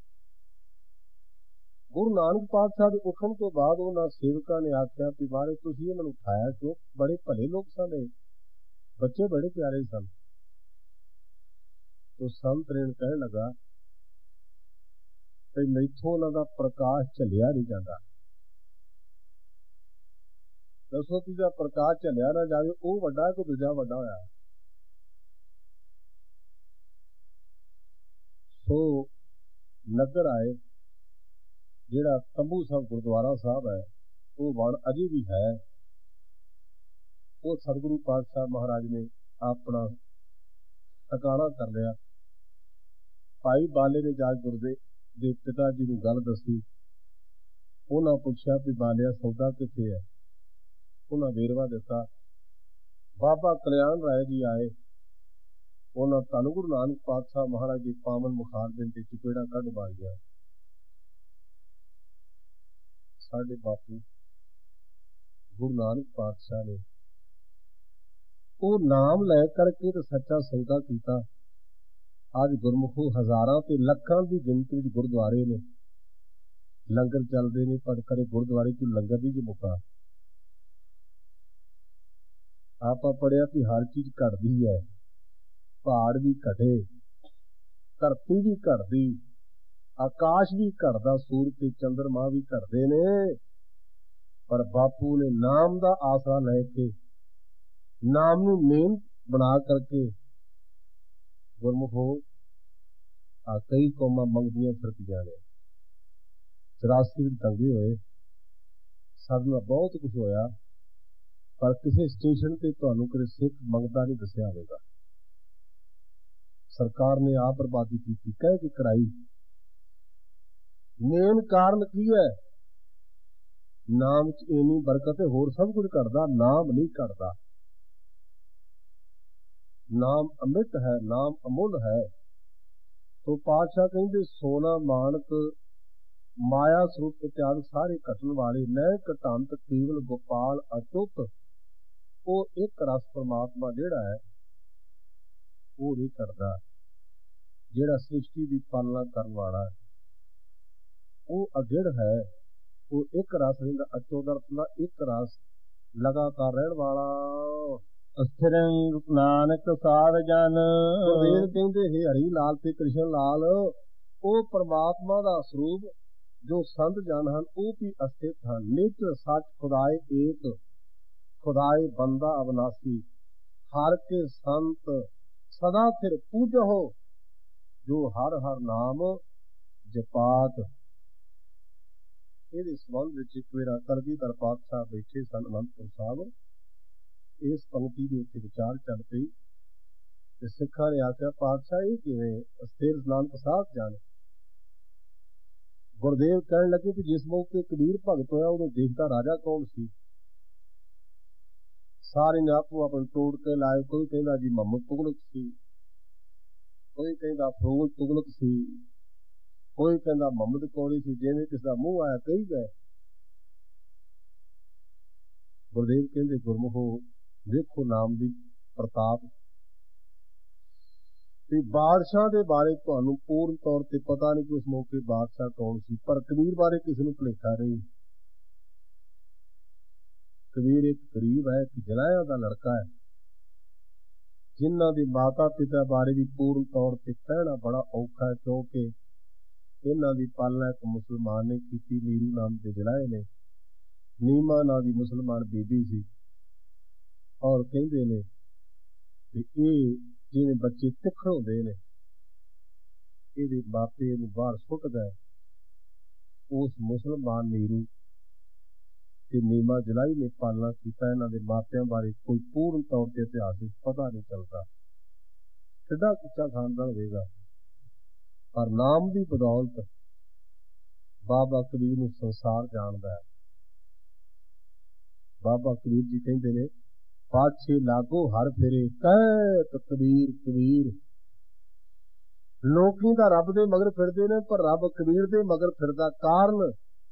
ਗੁਰੂ ਨਾਨਕ ਪਾਤਸ਼ਾਹ ਦੇ ਉੱਠਣ ਤੋਂ ਬਾਅਦ ਉਹਨਾਂ ਸੇਵਕਾਂ ਨੇ ਆਖਿਆ ਕਿ ਮਹਾਰਾਜ ਤੁਸੀਂ ਇਹਨਾਂ ਨੂੰ ਉਠਾਇਆ ਕਿਉਂ? ਬੜੇ ਭਲੇ ਲੋਕ ਸਨ, ਬੱਚੇ ਬੜੇ ਪਿਆਰੇ ਸਨ। ਤੇ ਸੰਤ ਰੇਣ ਕਹਿਣ ਲੱਗਾ ਕਿ ਮੈਥੋਂ ਉਹਨਾਂ ਦਾ ਪ੍ਰਕਾਸ਼ ਝੱਲਿਆ ਨਹੀਂ ਜਾਂਦਾ। ਦੱਸੋ ਕਿ ਦਾ ਪ੍ਰਕਾਸ਼ ਝੱਲਿਆ ਨਾ ਜਾਵੇ, ਉਹ ਵੱਡਾ ਕਿ ਦੂਜਾ ਵੱਡਾ ਹੋਇਆ? ਸੋ ਨਗਰ ਆਏ, ਜਿਹੜਾ ਤੰਬੂ ਸਾਹਿਬ ਗੁਰਦੁਆਰਾ ਸਾਹਿਬ ਹੈ, ਉਹ ਬਣ ਅਜੇ ਵੀ ਹੈ। ਉਹ ਸਤਿਗੁਰੂ ਪਾਤਸ਼ਾਹ ਮਹਾਰਾਜ ਨੇ ਆਪਣਾ ਟਿਕਾਣਾ ਕਰ ਲਿਆ। ਭਾਈ ਬਾਲੇ ਨੇ ਜਾ ਕੇ ਗੁਰਦੇ ਦੇ ਪਿਤਾ ਜੀ ਨੂੰ ਗੱਲ ਦੱਸੀ। ਉਹਨਾਂ ਪੁੱਛਿਆ ਵੀ ਬਾਲਿਆ ਸੌਦਾ ਕਿੱਥੇ ਹੈ? ਉਹਨਾਂ ਵੇਰਵਾ ਦਿੱਤਾ। ਬਾਬਾ ਕਲਿਆਣ ਰਾਏ ਜੀ ਆਏ, ਉਹਨਾਂ ਧੰਨ ਗੁਰੂ ਨਾਨਕ ਪਾਤਸ਼ਾਹ ਮਹਾਰਾਜ ਦੀ ਪਾਵਨ ਮੁਖਾਰਬਿੰਦ ਤੇ ਚਪੇੜਾ ਕੱਢ ਮਾਰੀਆਂ। ਸਾਡੇ ਬਾਪੂ ਗੁਰੂ ਨਾਨਕ ਪਾਤਸ਼ਾਹ ਨੇ ਉਹ ਨਾਮ ਲੈ ਕਰਕੇ ਤੇ ਸੱਚਾ ਸੌਦਾ ਕੀਤਾ। ਅੱਜ ਗੁਰਮੁਖੋ ਹਜ਼ਾਰਾਂ ਤੇ ਲੱਖਾਂ ਦੀ ਗਿਣਤੀ ਵਿੱਚ ਗੁਰਦੁਆਰੇ ਨੇ, ਲੰਗਰ ਚੱਲਦੇ ਨੇ, ਪਰ ਕਦੇ ਗੁਰਦੁਆਰੇ ਚ ਲੰਗਰ ਨਹੀਂ ਜੀ ਮੁੱਕਾ। ਆਪਾਂ ਪੜ੍ਹਿਆ ਵੀ ਹਰ ਚੀਜ਼ ਘਟਦੀ ਹੈ, ਪਹਾੜ ਵੀ ਘਟੇ, ਧਰਤੀ ਵੀ ਘਟਦੀ, ਆਕਾਸ਼ ਵੀ ਘਟਦਾ, ਸੂਰਜ ਤੇ ਚੰਦਰਮਾ ਵੀ ਘਟਦੇ ਨੇ, ਪਰ ਬਾਪੂ ਨੇ ਨਾਮ ਦਾ ਆਸਰਾ ਲੈ ਕੇ, ਨਾਮ ਨੂੰ ਮੇਨ ਬਣਾ ਕਰਕੇ ਗੁਰਮੁਖੋ ਆ ਕਈ ਕੌਮਾਂ ਮੰਗਦੀਆਂ ਫਿਰਦੀਆਂ ਨੇ। ਚੁਰਾਸੀ ਵਿੱਚ ਦੰਗੇ ਹੋਏ, ਸਾਡੇ ਨਾਲ ਬਹੁਤ ਕੁਝ ਹੋਇਆ, ਪਰ ਕਿਸੇ ਸਟੇਸ਼ਨ ਤੇ ਤੁਹਾਨੂੰ ਕਦੇ ਸਿੱਖ ਮੰਗਦਾ ਨਹੀਂ ਦੱਸਿਆ ਹੋਵੇਗਾ। ਸਰਕਾਰ ਨੇ ਆਪ ਬਰਬਾਦੀ ਕੀਤੀ, ਕਹਿ ਕੇ ਕਰਾਈ। ਮੇਨ ਕਾਰਨ ਕੀ ਹੈ? ਨਾਮ ਚ ਇੰਨੀ ਬਰਕਤ ਹੈ, ਹੋਰ ਸਭ ਕੁਝ ਘਟਦਾ, ਨਾਮ ਨਹੀਂ ਘਟਦਾ। ਨਾਮ ਅਮਿਤ ਹੈ, ਨਾਮ ਅਮੁੱਲ ਹੈ। ਤੋ ਪਾਤਸ਼ਾਹ ਕਹਿੰਦੇ ਸੋਨਾ ਮਾਨਕ ਮਾਇਆ ਸਰੂਪ ਇਤਿਆਦਿ ਸਾਰੇ ਘਟਣ ਵਾਲੇ, ਨੈ ਘਟੰਤ ਕੇਵਲ ਗੋਪਾਲ ਅਚੁੱਤ। ਉਹ ਇੱਕ ਰਸ ਪਰਮਾਤਮਾ ਜਿਹੜਾ ਹੈ ਉਹ ਨਹੀਂ ਘਟਦਾ, ਜਿਹੜਾ ਸ੍ਰਿਸ਼ਟੀ ਦੀ ਪਾਲਣਾ ਕਰਨ ਵਾਲਾ ਹੈ ਉਹ ਅਗਿੜ ਹੈ, ਉਹ ਇੱਕ ਰਸ ਰਹਿੰਦਾ। ਅਚੋਦ ਅਰਥ ਦਾ ਇੱਕ ਰਸ ਲਗਾਤਾਰ ਰਹਿਣ ਵਾਲਾ। ਅਸਥਿਰ ਨਾਨਕ ਸਾਧ ਜਨ। ਗੁਰਦੇਵ ਕਹਿੰਦੇ ਹੈ ਹਰੀ ਲਾਲ ਤੇ ਕ੍ਰਿਸ਼ਨ ਲਾਲ, ਉਹ ਪਰਮਾਤਮਾ ਦਾ ਸਰੂਪ ਜੋ ਸੰਤ ਜਨ ਹਨ ਉਹ ਵੀ ਅਸਥਿਤ ਹਨ। ਨਿਤ ਸੱਚ ਖੁਦਾਏ ਏਕ, ਖੁਦਾਏ ਬੰਦਾ ਅਵਨਾਸੀ, ਹਰ ਕੇ ਸੰਤ ਸਦਾ ਫਿਰ ਪੂਜੋ, ਜੋ ਹਰ ਹਰ ਨਾਮ ਜਪਾਤ। ਇਹਦੇ ਸੰਬੰਧ ਵਿੱਚ ਇੱਕ ਵਾਰ ਕਲਗੀਧਰ ਪਾਤਸ਼ਾਹ ਬੈਠੇ ਸਨ ਅਨੰਦਪੁਰ ਸਾਹਿਬ। ਇਸ ਪੰਕਤੀ ਦੇ ਉੱਤੇ ਵਿਚਾਰ ਚੱਲ ਪਈ ਤੇ ਸਿੱਖਾਂ ਨੇ ਆਖਿਆ ਪਾਤਸ਼ਾਹ ਇਹ ਕਿਵੇਂ ਅਸਥਿਰ ਨਾਨਕ ਸਾਧ ਜਨ? ਗੁਰਦੇਵ ਕਹਿਣ ਲੱਗੇ ਕਿ ਜਿਸ ਮੌਕੇ ਕਬੀਰ ਭਗਤ ਹੋਇਆ ਉਦੋਂ ਦੇਖਦਾ ਰਾਜਾ ਕੌਣ ਸੀ? ਸਾਰੇ ਨੇ ਆਪੋ ਆਪਣੇ ਤੋੜ ਕੇ ਲਾਏ। ਕੋਈ ਕਹਿੰਦਾ ਜੀ ਮੁਹੰਮਦ ਤੁਗਲਕ ਸੀ, ਕੋਈ ਕਹਿੰਦਾ ਫਰੂਲ ਤੁਗਲਕ ਸੀ, ਕੋਈ ਕਹਿੰਦਾ ਮੁਹੰਮਦ ਕੌਰੀ ਸੀ, ਜਿਵੇਂ ਕਿਸੇ ਦਾ ਮੂੰਹ ਆਇਆ ਕਹੀ ਗਏ। ਗੁਰਦੇਵ ਕਹਿੰਦੇ ਗੁਰਮੁਖੋ ਵੇਖੋ ਨਾਮ ਦੀ ਪ੍ਰਤਾਪ ਤੇ ਬਾਦਸ਼ਾਹ ਦੇ ਬਾਰੇ ਤੁਹਾਨੂੰ ਪੂਰਨ ਤੌਰ ਤੇ ਪਤਾ ਨਹੀਂ ਕਿ ਉਸ ਮੌਕੇ ਬਾਦਸ਼ਾਹ ਕੌਣ ਸੀ, ਪਰ ਕਬੀਰ ਬਾਰੇ ਕਿਸੇ ਨੂੰ ਭੁਲੇਖਾ ਨਹੀਂ। ਕਬੀਰ ਇੱਕ ਗਰੀਬ ਹੈ, ਇੱਕ ਜਲਾਇਆ ਦਾ ਲੜਕਾ ਹੈ, ਜਿਨ੍ਹਾਂ ਦੇ ਮਾਤਾ ਪਿਤਾ ਬਾਰੇ ਵੀ ਪੂਰਨ ਤੌਰ ਤੇ ਕਹਿਣਾ ਬੜਾ ਔਖਾ ਹੈ, ਕਿਉਂਕਿ ਇਹਨਾਂ ਦੀ ਪਾਲਣਾ ਇੱਕ ਮੁਸਲਮਾਨ ਨੇ ਕੀਤੀ। ਨੀਰੂ ਨਾਮ ਦੇ ਜਲਾਏ ਨੇ, ਨੀਮਾ ਨਾਂ ਦੀ ਮੁਸਲਮਾਨ ਬੀਬੀ ਸੀ, ਔਰ ਕਹਿੰਦੇ ਨੇ ਕਿ ਇਹ ਜਿਵੇਂ ਬੱਚੇ ਤਿੱਖੜ ਹੁੰਦੇ ਨੇ, ਇਹਦੇ ਮਾਪੇ ਨੂੰ ਬਾਹਰ ਸੁੱਟ ਗਏ। ਉਸ ਮੁਸਲਮਾਨ ਨੀਰੂ ਤੇ ਨੀਮਾ ਜਲਾਈ ਨੇ ਪਾਲਣਾ ਕੀਤਾ। ਇਹਨਾਂ ਦੇ ਮਾਪਿਆਂ ਬਾਰੇ ਕੋਈ ਪੂਰਨ ਤੌਰ ਤੇ ਇਤਿਹਾਸ ਵਿੱਚ ਪਤਾ ਨਹੀਂ ਚੱਲਦਾ। ਕਿੱਡਾ ਉੱਚਾ ਖਾਨਦਾਨ ਹੋਵੇਗਾ, ਪਰ ਨਾਮ ਦੀ ਬਦੌਲਤ ਬਾਬਾ ਕਬੀਰ ਨੂੰ ਸੰਸਾਰ ਜਾਣਦਾ ਹੈ। ਬਾਬਾ ਕਬੀਰ ਜੀ ਕਹਿੰਦੇ ਨੇ, ਪਾਛੇ ਲਾਗੋ ਹਰ ਫਿਰੇ ਕਹਿਤ ਕਬੀਰ ਕਬੀਰ। ਲੋਕੀ ਤਾਂ ਰੱਬ ਦੇ ਮਗਰ ਫਿਰਦੇ ਨੇ, ਪਰ ਰੱਬ ਕਬੀਰ ਦੇ ਮਗਰ ਫਿਰਦਾ ਕਾਰਨ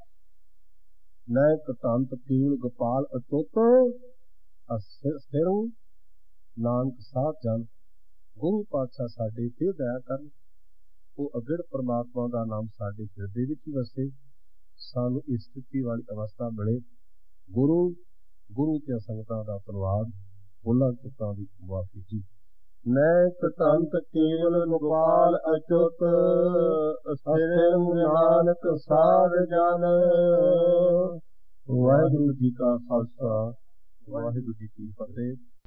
ਨੈਕ ਤੰਤ ਕੀਲ ਗੋਪਾਲ ਅਚੁੱਤ ਸਥਿਰ ਨਾਨਕ ਸਾਧ ਜਨ। ਗੁਰੂ ਪਾਤਸ਼ਾਹ ਸਾਡੇ ਤੇ ਦਇਆ ਕਰਨ, ਉਹ ਅਗੜ ਪਰਮਾਤਮਾ ਦਾ ਨਾਮ ਸਾਡੇ ਹਿਰਦੇ ਵਿੱਚ ਹੀ ਵਸੇ, ਸਾਨੂੰ ਇਸ ਸਥਿਤੀ ਵਾਲੀ ਅਵਸਥਾ ਮਿਲੇ। ਗੁਰੂ ਗੁਰੂ ਤੇ ਸੰਗਤਾਂ ਦਾ ਧੰਨਵਾਦ। ਬੋਲਾਂ ਚੁੱਕਾਂ ਦੀ ਮੁਆਫੀ ਜੀ। ਨੈਕ ਤੰਤ ਕੇਵਲ ਗੋਪਾਲ ਅਚੁੱਤ ਸਥਿਰ ਨਾਨਕ ਸਾਧ ਜਨ। ਵਾਹਿਗੁਰੂ ਜੀ ਕਾ ਖਾਲਸਾ, ਵਾਹਿਗੁਰੂ ਜੀ ਕੀ ਫਤਿਹ।